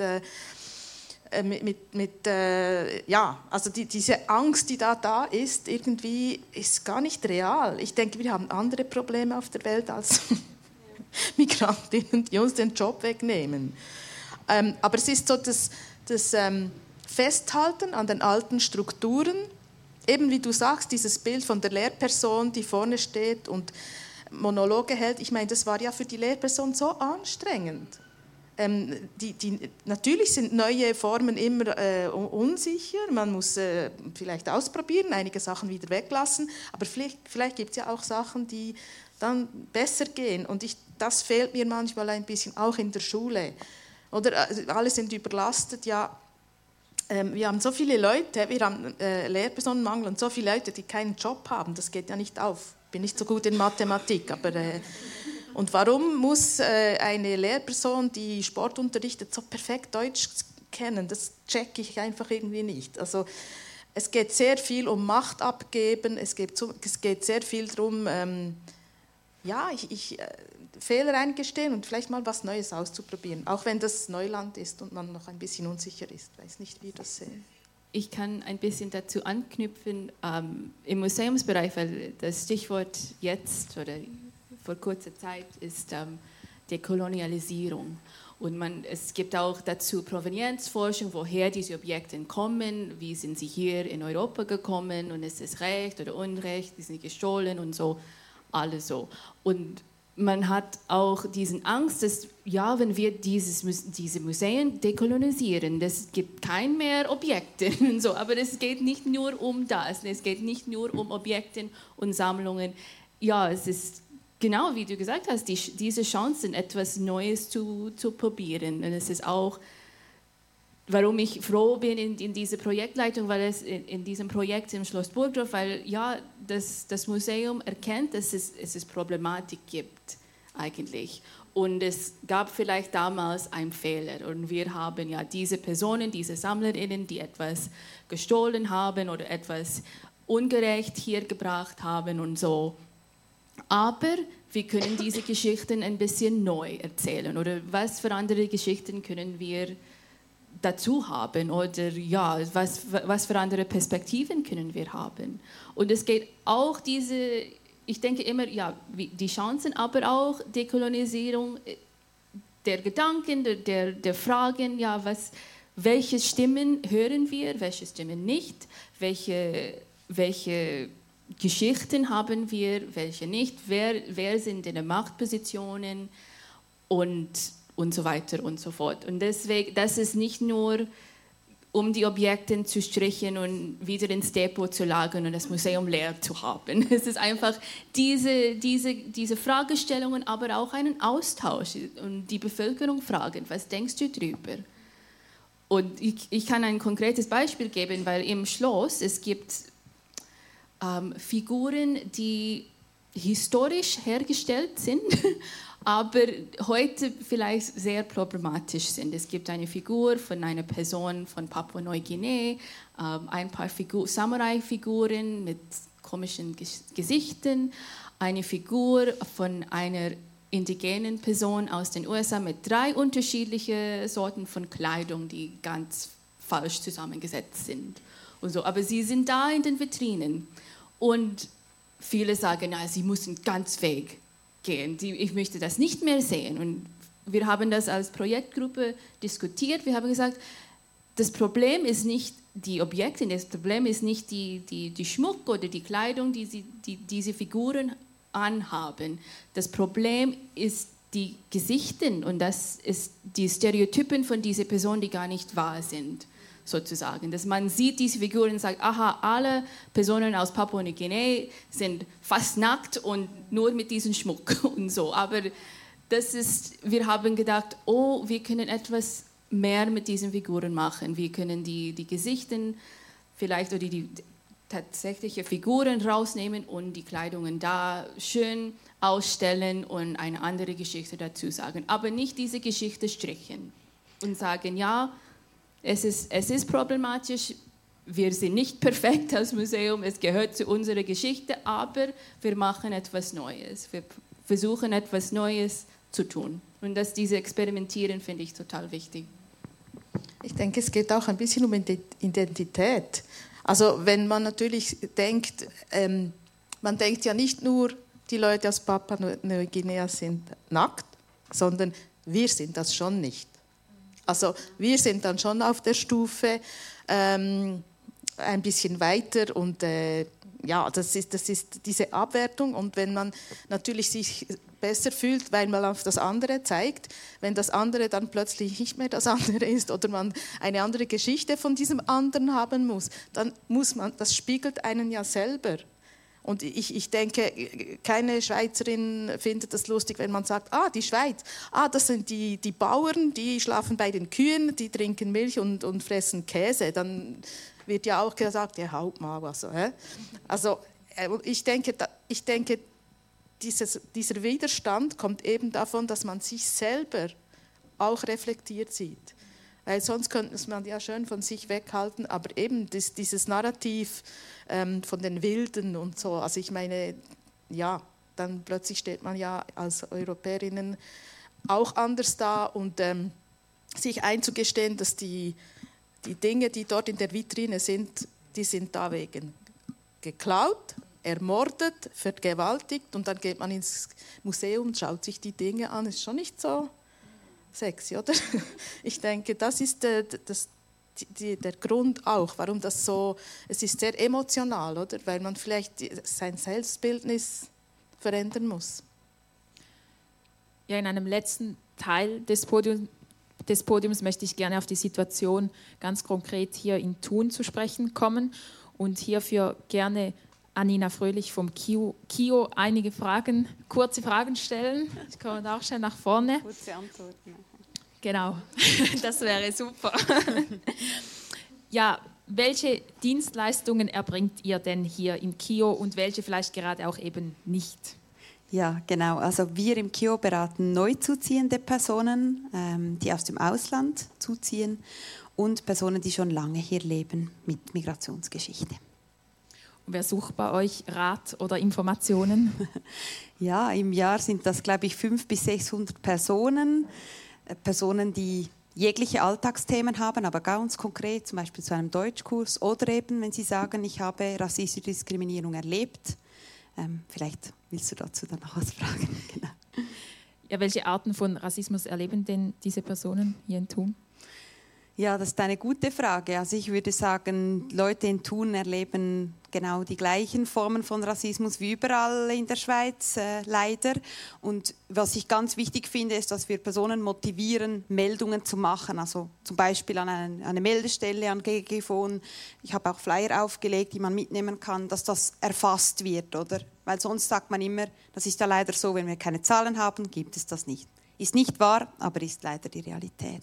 Mit, mit, mit äh, ja, also die, diese Angst, die da da ist, irgendwie ist gar nicht real. Ich denke, wir haben andere Probleme auf der Welt als Migrantinnen, die uns den Job wegnehmen. Ähm, aber es ist so das, das ähm, Festhalten an den alten Strukturen, eben wie du sagst, dieses Bild von der Lehrperson, die vorne steht und Monologe hält. Ich meine, das war ja für die Lehrperson so anstrengend. Ähm, die, die, natürlich sind neue Formen immer äh, unsicher, man muss äh, vielleicht ausprobieren, einige Sachen wieder weglassen, aber vielleicht, vielleicht gibt es ja auch Sachen, die dann besser gehen. Und ich, das fehlt mir manchmal ein bisschen, auch in der Schule. Oder also alle sind überlastet, ja. Ähm, wir haben so viele Leute, wir haben äh, Lehrpersonenmangel und so viele Leute, die keinen Job haben. Das geht ja nicht auf. Ich bin nicht so gut in Mathematik, aber... Äh, und warum muss äh, eine Lehrperson, die Sport unterrichtet, so perfekt Deutsch kennen? Das checke ich einfach irgendwie nicht. Also, es geht sehr viel um Macht abgeben, es geht, so, es geht sehr viel darum, ähm, ja, ich, ich, äh, Fehler eingestehen und vielleicht mal was Neues auszuprobieren, auch wenn das Neuland ist und man noch ein bisschen unsicher ist. Ich weiß nicht, wie das sehen. Ich kann ein bisschen dazu anknüpfen, ähm, im Museumsbereich, weil das Stichwort jetzt oder vor kurzer Zeit ist ähm, Dekolonialisierung. Und man, es gibt auch dazu Provenienzforschung, woher diese Objekte kommen, wie sind sie hier in Europa gekommen und ist es Recht oder Unrecht, die sind gestohlen und so, alles so. Und man hat auch diesen Angst, dass ja, wenn wir dieses, diese Museen dekolonisieren, das gibt kein mehr Objekte und so, aber es geht nicht nur um das, es geht nicht nur um Objekte und Sammlungen. Ja, es ist genau, wie du gesagt hast, die, diese Chancen, etwas Neues zu, zu probieren. Und es ist auch, warum ich froh bin in, in dieser Projektleitung, weil es in, in diesem Projekt im Schloss Burgdorf, weil ja, das, das Museum erkennt, dass es, es es Problematik gibt eigentlich. Und es gab vielleicht damals einen Fehler. Und wir haben ja diese Personen, diese SammlerInnen, die etwas gestohlen haben oder etwas ungerecht hier gebracht haben und so. Aber wir können diese Geschichten ein bisschen neu erzählen. Oder was für andere Geschichten können wir dazu haben? Oder ja, was, was für andere Perspektiven können wir haben? Und es geht auch diese, ich denke immer, ja, die Chancen, aber auch Dekolonisierung der Gedanken, der, der, der Fragen, ja, was, welche Stimmen hören wir, welche Stimmen nicht, welche, welche Geschichten haben wir, welche nicht, wer, wer sind in den Machtpositionen und, und so weiter und so fort. Und deswegen, das ist nicht nur, um die Objekte zu strichen und wieder ins Depot zu lagern und das Museum leer zu haben. Es ist einfach diese, diese, diese Fragestellungen, aber auch einen Austausch und die Bevölkerung fragen, was denkst du drüber? Und ich, ich kann ein konkretes Beispiel geben, weil im Schloss, es gibt Ähm, Figuren, die historisch hergestellt sind, aber heute vielleicht sehr problematisch sind. Es gibt eine Figur von einer Person von Papua-Neuguinea, ähm, ein paar Figur- Samurai-Figuren mit komischen Ges- Gesichtern, eine Figur von einer indigenen Person aus den U S A mit drei unterschiedlichen Sorten von Kleidung, die ganz falsch zusammengesetzt sind. Und so. Aber sie sind da in den Vitrinen. Und viele sagen, na, sie müssen ganz weg gehen. Ich möchte das nicht mehr sehen. Und wir haben das als Projektgruppe diskutiert. Wir haben gesagt, das Problem ist nicht die Objekte, das Problem ist nicht die, die, die Schmuck oder die Kleidung, die, sie, die diese Figuren anhaben. Das Problem ist die Gesichter und das ist die Stereotypen von dieser Person, die gar nicht wahr sind. Sozusagen, dass man sieht diese Figuren und sagt, aha, alle Personen aus Papua-Neuguinea sind fast nackt und nur mit diesem Schmuck und so. Aber das ist, wir haben gedacht, oh, wir können etwas mehr mit diesen Figuren machen. Wir können die, die Gesichter vielleicht oder die, die tatsächliche Figuren rausnehmen und die Kleidungen da schön ausstellen und eine andere Geschichte dazu sagen. Aber nicht diese Geschichte strichen und sagen, ja, Es ist, es ist problematisch, wir sind nicht perfekt als Museum, es gehört zu unserer Geschichte, aber wir machen etwas Neues, wir versuchen etwas Neues zu tun. Und das, diese Experimentieren finde ich total wichtig. Ich denke, es geht auch ein bisschen um Identität. Also wenn man natürlich denkt, ähm, man denkt ja nicht nur, die Leute aus Papua-Neuguinea sind nackt, sondern wir sind das schon nicht. Also wir sind dann schon auf der Stufe ähm, ein bisschen weiter und äh, ja, das ist, das ist diese Abwertung und wenn man natürlich sich besser fühlt, weil man auf das andere zeigt, wenn das andere dann plötzlich nicht mehr das andere ist oder man eine andere Geschichte von diesem anderen haben muss, dann muss man, das spiegelt einen ja selber. Und ich, ich denke, keine Schweizerin findet das lustig, wenn man sagt, ah, die Schweiz, ah, das sind die, die Bauern, die schlafen bei den Kühen, die trinken Milch und, und fressen Käse. Dann wird ja auch gesagt, ja, haut mal was. Hä? Also ich denke, ich denke dieses, dieser Widerstand kommt eben davon, dass man sich selber auch reflektiert sieht. Weil sonst könnte es man ja schön von sich weghalten, aber eben das, dieses Narrativ ähm, von den Wilden und so, also ich meine, ja, dann plötzlich steht man ja als Europäerinnen auch anders da und ähm, sich einzugestehen, dass die, die Dinge, die dort in der Vitrine sind, die sind da wegen geklaut, ermordet, vergewaltigt und dann geht man ins Museum und schaut sich die Dinge an. Ist schon nicht so sexy, oder? Ich denke, das ist der, das, die, der Grund auch, warum das so, es ist sehr emotional, oder? Weil man vielleicht sein Selbstbildnis verändern muss. Ja, in einem letzten Teil des Podiums, des Podiums möchte ich gerne auf die Situation ganz konkret hier in Thun zu sprechen kommen und hierfür gerne Anina Fröhlich vom K I O, K I O einige Fragen, kurze Fragen stellen. Ich komme da auch schnell nach vorne. Kurze Antworten. Genau, das wäre super. Ja, welche Dienstleistungen erbringt ihr denn hier im K I O und welche vielleicht gerade auch eben nicht? Ja, genau. Also wir im K I O beraten neu zuziehende Personen, ähm, die aus dem Ausland zuziehen und Personen, die schon lange hier leben mit Migrationsgeschichte. Und wer sucht bei euch Rat oder Informationen? Ja, im Jahr sind das, glaube ich, fünfhundert bis sechshundert Personen. Äh, Personen, die jegliche Alltagsthemen haben, aber ganz konkret, zum Beispiel zu einem Deutschkurs oder eben, wenn sie sagen, ich habe rassistische Diskriminierung erlebt. Ähm, vielleicht willst du dazu dann noch was fragen. Genau. Ja, welche Arten von Rassismus erleben denn diese Personen hier in Thun? Ja, das ist eine gute Frage. Also ich würde sagen, Leute in Thun erleben genau die gleichen Formen von Rassismus wie überall in der Schweiz, äh, leider. Und was ich ganz wichtig finde, ist, dass wir Personen motivieren, Meldungen zu machen. Also zum Beispiel an eine, eine Meldestelle, an G G Phone. Ich habe auch Flyer aufgelegt, die man mitnehmen kann, dass das erfasst wird, oder? Weil sonst sagt man immer, das ist ja leider so, wenn wir keine Zahlen haben, gibt es das nicht. Ist nicht wahr, aber ist leider die Realität.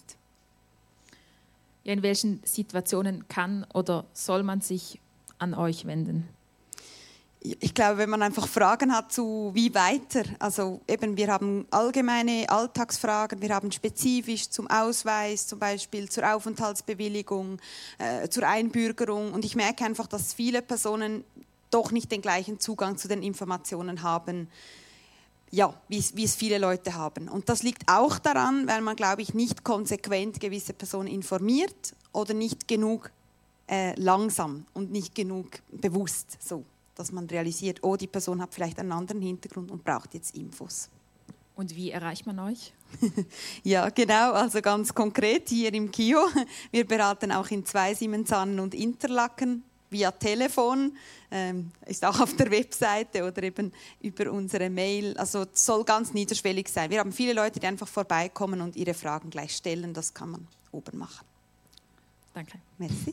Ja, in welchen Situationen kann oder soll man sich an euch wenden? Ich glaube, wenn man einfach Fragen hat zu wie weiter, also eben wir haben allgemeine Alltagsfragen, wir haben spezifisch zum Ausweis, zum Beispiel zur Aufenthaltsbewilligung, äh, zur Einbürgerung und ich merke einfach, dass viele Personen doch nicht den gleichen Zugang zu den Informationen haben, ja, wie es, wie es viele Leute haben. Und das liegt auch daran, weil man, glaube ich, nicht konsequent gewisse Personen informiert oder nicht genug äh, langsam und nicht genug bewusst, so, dass man realisiert, oh, die Person hat vielleicht einen anderen Hintergrund und braucht jetzt Infos. Und wie erreicht man euch? Ja, genau, also ganz konkret hier im K I O. Wir beraten auch in Zweisimmenzanen und Interlaken via Telefon, ähm, ist auch auf der Webseite oder eben über unsere Mail. Also es soll ganz niederschwellig sein. Wir haben viele Leute, die einfach vorbeikommen und ihre Fragen gleich stellen. Das kann man oben machen. Danke. Merci.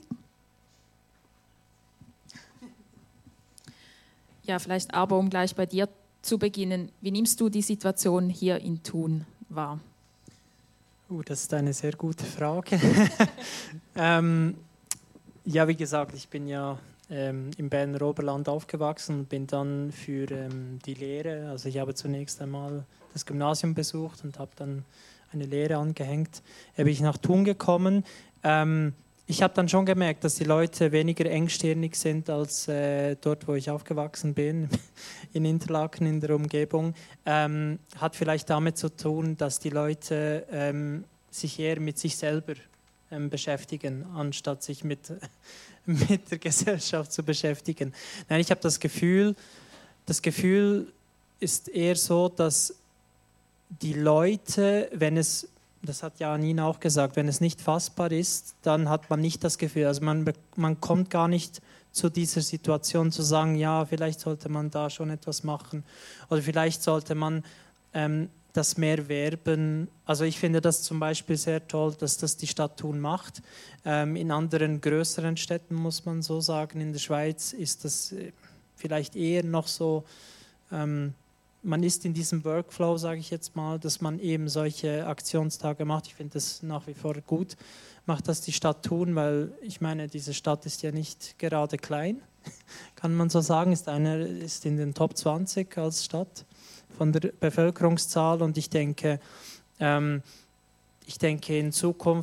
Ja, vielleicht aber, um gleich bei dir zu beginnen, wie nimmst du die Situation hier in Thun wahr? Uh, das ist eine sehr gute Frage. ähm, ja, wie gesagt, ich bin ja ähm, im Berner Oberland aufgewachsen und bin dann für ähm, die Lehre, also ich habe zunächst einmal das Gymnasium besucht und habe dann eine Lehre angehängt, da bin ich nach Thun gekommen. Ähm, Ich habe dann schon gemerkt, dass die Leute weniger engstirnig sind als äh, dort, wo ich aufgewachsen bin, in Interlaken, in der Umgebung. Ähm, hat vielleicht damit zu tun, dass die Leute ähm, sich eher mit sich selber ähm, beschäftigen, anstatt sich mit, mit der Gesellschaft zu beschäftigen. Nein, ich habe das Gefühl, das Gefühl ist eher so, dass die Leute, wenn es das hat ja Anina auch gesagt, wenn es nicht fassbar ist, dann hat man nicht das Gefühl, also man, man kommt gar nicht zu dieser Situation zu sagen, ja, vielleicht sollte man da schon etwas machen oder vielleicht sollte man ähm, das mehr werben. Also ich finde das zum Beispiel sehr toll, dass das die Stadt Thun macht. Ähm, in anderen größeren Städten, muss man so sagen, in der Schweiz ist das vielleicht eher noch so, ähm, man ist in diesem Workflow, sage ich jetzt mal, dass man eben solche Aktionstage macht. Ich finde das nach wie vor gut, macht das die Stadt Thun, weil ich meine, diese Stadt ist ja nicht gerade klein, kann man so sagen, ist, eine, ist in den Top zwanzig als Stadt von der Bevölkerungszahl und ich denke, ähm, ich denke in Zukunft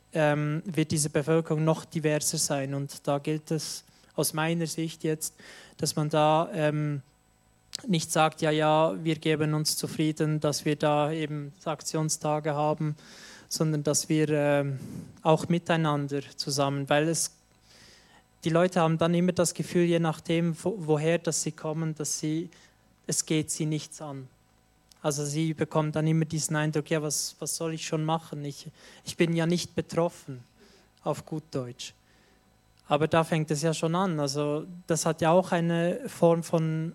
ähm, wird diese Bevölkerung noch diverser sein. Und da gilt es aus meiner Sicht jetzt, dass man da ähm, nicht sagt, ja, ja, wir geben uns zufrieden, dass wir da eben Aktionstage haben, sondern dass wir ähm, auch miteinander zusammen, weil es, die Leute haben dann immer das Gefühl, je nachdem, wo, woher dass sie kommen, dass sie, es geht sie nichts an. Also sie bekommen dann immer diesen Eindruck, ja, was, was soll ich schon machen? Ich, ich bin ja nicht betroffen, auf gut Deutsch. Aber da fängt es ja schon an. Also das hat ja auch eine Form von,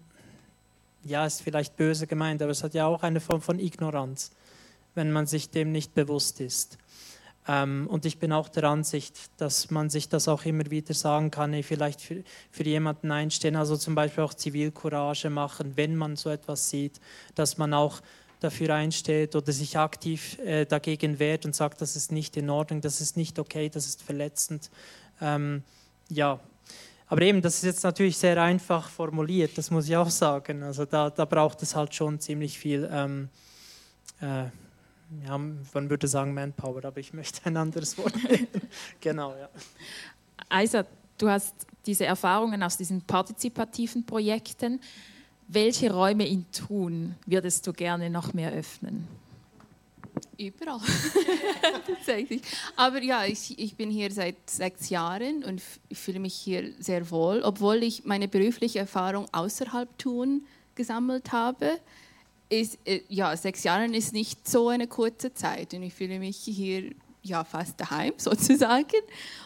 ja, ist vielleicht böse gemeint, aber es hat ja auch eine Form von Ignoranz, wenn man sich dem nicht bewusst ist. Ähm, und ich bin auch der Ansicht, dass man sich das auch immer wieder sagen kann, ey, vielleicht für, für jemanden einstehen, also zum Beispiel auch Zivilcourage machen, wenn man so etwas sieht, dass man auch dafür einsteht oder sich aktiv äh, dagegen wehrt und sagt, das ist nicht in Ordnung, das ist nicht okay, das ist verletzend. Ähm, ja, aber eben, das ist jetzt natürlich sehr einfach formuliert, das muss ich auch sagen. Also da, da braucht es halt schon ziemlich viel, ähm, äh, ja, man würde sagen Manpower, aber ich möchte ein anderes Wort nehmen. Genau, ja. Aisa, du hast diese Erfahrungen aus diesen partizipativen Projekten. Welche Räume in Thun würdest du gerne noch mehr öffnen? Überall, tatsächlich. Aber ja, ich, ich bin hier seit sechs Jahren und ich fühle mich hier sehr wohl, obwohl ich meine berufliche Erfahrung außerhalb Thun gesammelt habe. Ist, ja, sechs Jahre ist nicht so eine kurze Zeit und ich fühle mich hier ja, fast daheim sozusagen.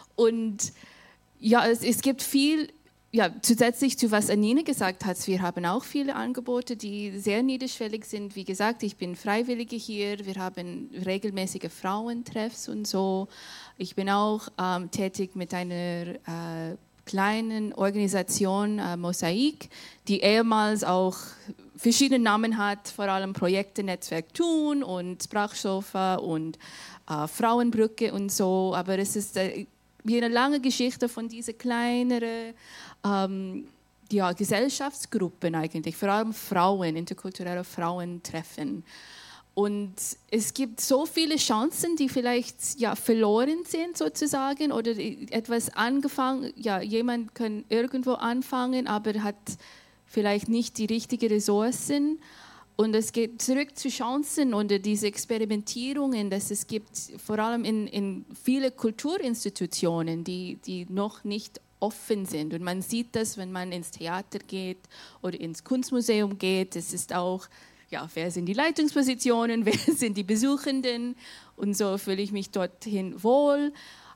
Und ja, es, es gibt viel, ja, zusätzlich zu was Anine gesagt hat, wir haben auch viele Angebote, die sehr niederschwellig sind. Wie gesagt, ich bin Freiwillige hier, wir haben regelmäßige Frauentreffs und so. Ich bin auch ähm, tätig mit einer äh, kleinen Organisation, äh, Mosaik, die ehemals auch verschiedene Namen hat, vor allem Projekte Netzwerk Thun und Sprachsofa und äh, Frauenbrücke und so. Aber es ist äh, wie eine lange Geschichte von diesen kleineren ähm, ja, Gesellschaftsgruppen eigentlich, vor allem Frauen, interkulturelle Frauentreffen. Und es gibt so viele Chancen, die vielleicht ja, verloren sind sozusagen oder etwas angefangen, ja, jemand kann irgendwo anfangen, aber hat vielleicht nicht die richtigen Ressourcen. Und es geht zurück zu Chancen und diese Experimentierungen, dass es gibt, vor allem in, in viele Kulturinstitutionen, die, die noch nicht offen sind. Und man sieht das, wenn man ins Theater geht oder ins Kunstmuseum geht. Es ist auch, ja, wer sind die Leitungspositionen, wer sind die Besuchenden? Und so fühle ich mich dorthin wohl.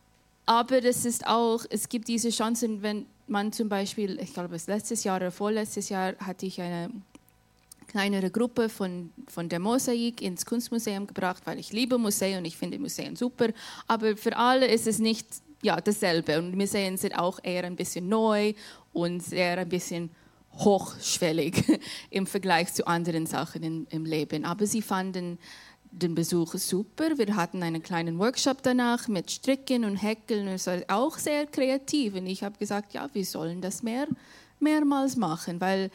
Aber es ist auch, es gibt diese Chancen, wenn man zum Beispiel, ich glaube, letztes Jahr oder vorletztes Jahr hatte ich eine kleinere Gruppe von, von der Mosaik ins Kunstmuseum gebracht, weil ich liebe Museen und ich finde Museen super. Aber für alle ist es nicht ja, dasselbe. Und Museen sind auch eher ein bisschen neu und sehr ein bisschen hochschwellig im Vergleich zu anderen Sachen in, im Leben. Aber sie fanden den Besuch super. Wir hatten einen kleinen Workshop danach mit Stricken und Häkeln. Es war auch sehr kreativ. Und ich habe gesagt, ja, wir sollen das mehr, mehrmals machen, weil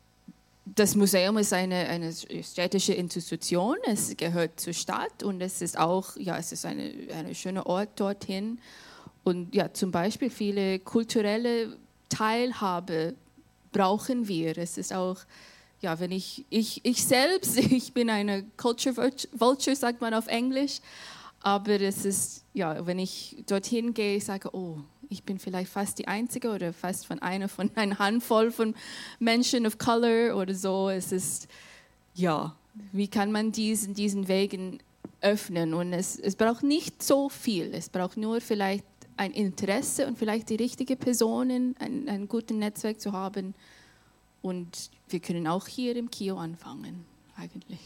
das Museum ist eine, eine städtische Institution. Es gehört zur Stadt und es ist auch, ja, es ist eine, eine schöne Ort dorthin. Und ja, zum Beispiel viele kulturelle Teilhabe brauchen wir. Es ist auch, ja, wenn ich, ich, ich selbst, ich bin eine Culture Vulture, sagt man auf Englisch, aber es ist, ja, wenn ich dorthin gehe, ich sage, oh, ich bin vielleicht fast die Einzige oder fast von einer von einer Handvoll von Menschen of Color oder so. Es ist, ja, wie kann man diesen, diesen Wegen öffnen? Und es, es braucht nicht so viel. Es braucht nur vielleicht ein Interesse und vielleicht die richtige Personen, ein, ein gutes Netzwerk zu haben. Und wir können auch hier im Kio anfangen, eigentlich.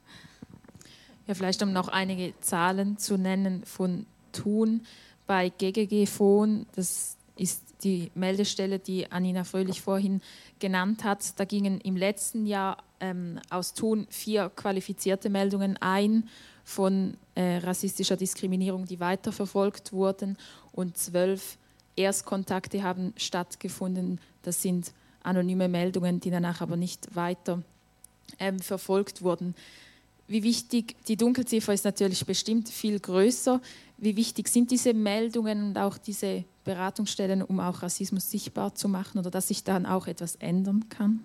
Ja, vielleicht um noch einige Zahlen zu nennen von Thun. Bei G G G Phon, das ist die Meldestelle, die Anina Fröhlich vorhin genannt hat, da gingen im letzten Jahr ähm, aus Thun vier qualifizierte Meldungen ein von äh, rassistischer Diskriminierung, die weiterverfolgt wurden, und zwölf Erstkontakte haben stattgefunden. Das sind anonyme Meldungen, die danach aber nicht weiter ähm, verfolgt wurden. Wie wichtig, die Dunkelziffer ist natürlich bestimmt viel größer. Wie wichtig sind diese Meldungen und auch diese Beratungsstellen, um auch Rassismus sichtbar zu machen oder dass sich dann auch etwas ändern kann?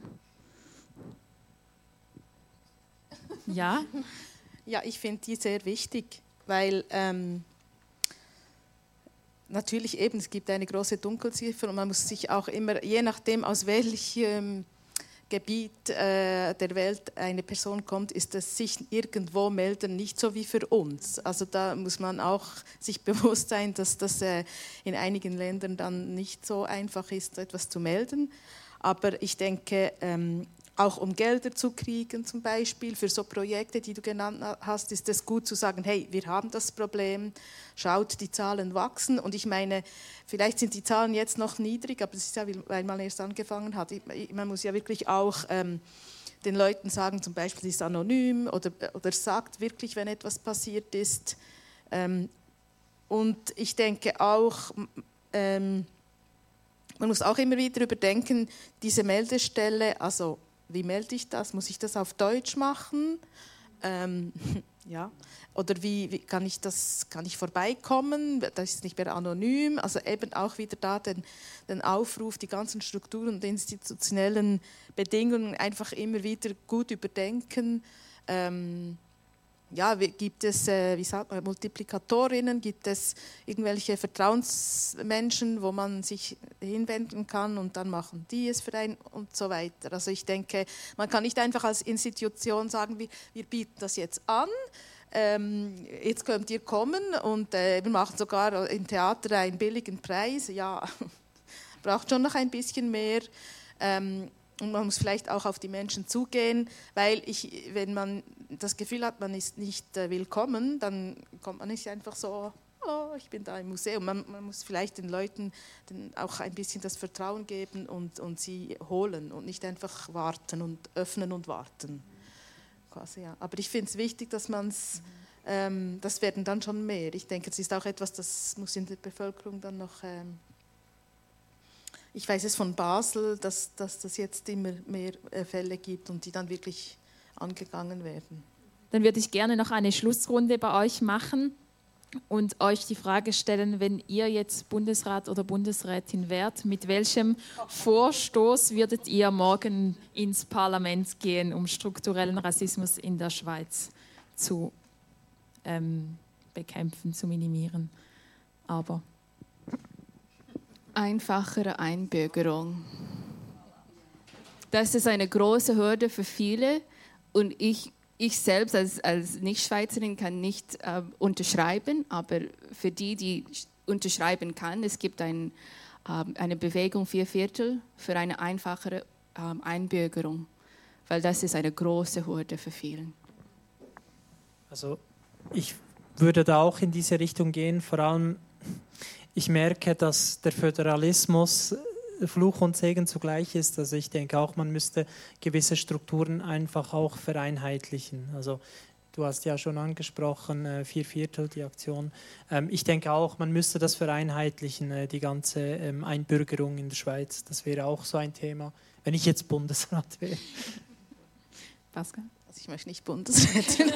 Ja? Ja, ich finde die sehr wichtig, weil ähm, natürlich eben, es gibt eine große Dunkelziffer und man muss sich auch immer, je nachdem aus welchem Gebiet äh, der Welt eine Person kommt, ist das sich irgendwo melden nicht so wie für uns. Also da muss man auch sich bewusst sein, dass das äh, in einigen Ländern dann nicht so einfach ist, etwas zu melden. Aber ich denke, ähm, auch um Gelder zu kriegen zum Beispiel für so Projekte, die du genannt hast, ist es gut zu sagen, hey, wir haben das Problem, schaut, die Zahlen wachsen. Und ich meine, vielleicht sind die Zahlen jetzt noch niedrig, aber das ist ja, weil man erst angefangen hat. Man muss ja wirklich auch ähm, den Leuten sagen, zum Beispiel, sie ist anonym oder, oder sagt wirklich, wenn etwas passiert ist. Ähm, und ich denke auch, ähm, man muss auch immer wieder überdenken, diese Meldestelle, also wie melde ich das? Muss ich das auf Deutsch machen? Ähm, ja. Oder wie, wie kann ich das, kann ich vorbeikommen? Das ist nicht mehr anonym. Also eben auch wieder da den, den Aufruf, die ganzen Strukturen und institutionellen Bedingungen einfach immer wieder gut überdenken. Ähm, ja, gibt es, äh, wie sagt man, Multiplikatorinnen, gibt es irgendwelche Vertrauensmenschen, wo man sich hinwenden kann und dann machen die es für einen und so weiter. Also ich denke, man kann nicht einfach als Institution sagen, wir, wir bieten das jetzt an, ähm, jetzt könnt ihr kommen und äh, wir machen sogar im Theater einen billigen Preis. Ja, braucht schon noch ein bisschen mehr. Ähm, Und man muss vielleicht auch auf die Menschen zugehen, weil ich, wenn man das Gefühl hat, man ist nicht willkommen, dann kommt man nicht einfach so, oh, ich bin da im Museum. Man, man muss vielleicht den Leuten auch ein bisschen das Vertrauen geben und, und sie holen und nicht einfach warten und öffnen und warten. Quasi, ja. Aber ich finde es wichtig, dass man es, ähm, das werden dann schon mehr. Ich denke, es ist auch etwas, das muss in der Bevölkerung dann noch... Ähm, Ich weiß es von Basel, dass, dass das jetzt immer mehr Fälle gibt und die dann wirklich angegangen werden. Dann würde ich gerne noch eine Schlussrunde bei euch machen und euch die Frage stellen, wenn ihr jetzt Bundesrat oder Bundesrätin wärt, mit welchem Vorstoß würdet ihr morgen ins Parlament gehen, um strukturellen Rassismus in der Schweiz zu ähm, bekämpfen, zu minimieren? Aber... Einfachere Einbürgerung. Das ist eine große Hürde für viele und ich, ich selbst als, als Nicht-Schweizerin kann nicht äh, unterschreiben, aber für die, die unterschreiben kann, es gibt ein, äh, eine Bewegung vier Viertel für eine einfachere äh, Einbürgerung, weil das ist eine große Hürde für viele. Also ich würde da auch in diese Richtung gehen, vor allem ich merke, dass der Föderalismus Fluch und Segen zugleich ist. Also ich denke auch, man müsste gewisse Strukturen einfach auch vereinheitlichen. Also du hast ja schon angesprochen, äh, vier Viertel die Aktion. Ähm, ich denke auch, man müsste das vereinheitlichen, äh, die ganze ähm, Einbürgerung in der Schweiz. Das wäre auch so ein Thema, wenn ich jetzt Bundesrat wäre. Pascal? Also ich möchte nicht Bundesrätin.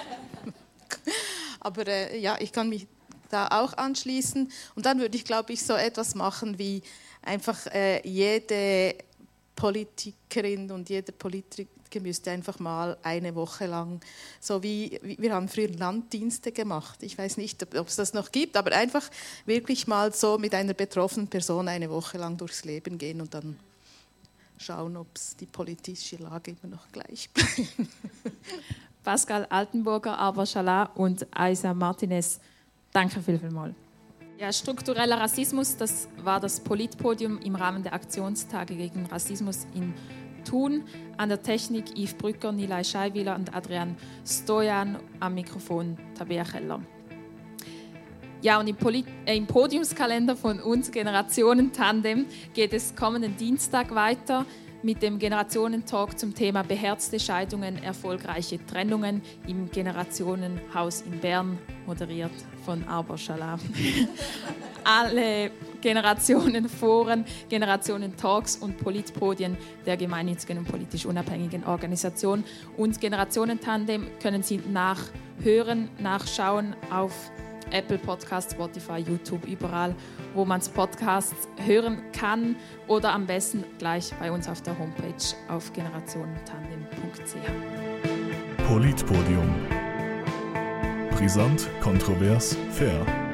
Aber äh, ja, ich kann mich da auch anschließen. Und dann würde ich, glaube ich, so etwas machen wie einfach äh, jede Politikerin und jeder Politiker müsste einfach mal eine Woche lang, so wie, wir haben früher Landdienste gemacht, ich weiß nicht, ob es das noch gibt, aber einfach wirklich mal so mit einer betroffenen Person eine Woche lang durchs Leben gehen und dann schauen, ob es die politische Lage immer noch gleich bleibt. Pascal Altenburger, Arbor Schala und Aisa Martinez, danke viel, viel mal. Ja, struktureller Rassismus, das war das Politpodium im Rahmen der Aktionstage gegen Rassismus in Thun. An der Technik Yves Brücker, Nilay Scheiwiller und Adrian Stojan, am Mikrofon Tabea Keller. Ja, und im, Poli- äh, im Podiumskalender von uns, Generationen-Tandem, geht es kommenden Dienstag weiter mit dem Generationentalk zum Thema beherzte Scheidungen, erfolgreiche Trennungen im Generationenhaus in Bern, moderiert von Arbor Schala. alle Generationenforen, Generationen-Talks und Politpodien der gemeinnützigen und politisch unabhängigen Organisation. Und Generationentandem können Sie nachhören, nachschauen auf Apple Podcasts, Spotify, YouTube, überall, wo man Podcasts hören kann oder am besten gleich bei uns auf der Homepage auf generationentandem punkt c h. Politpodium. Brisant, kontrovers, fair.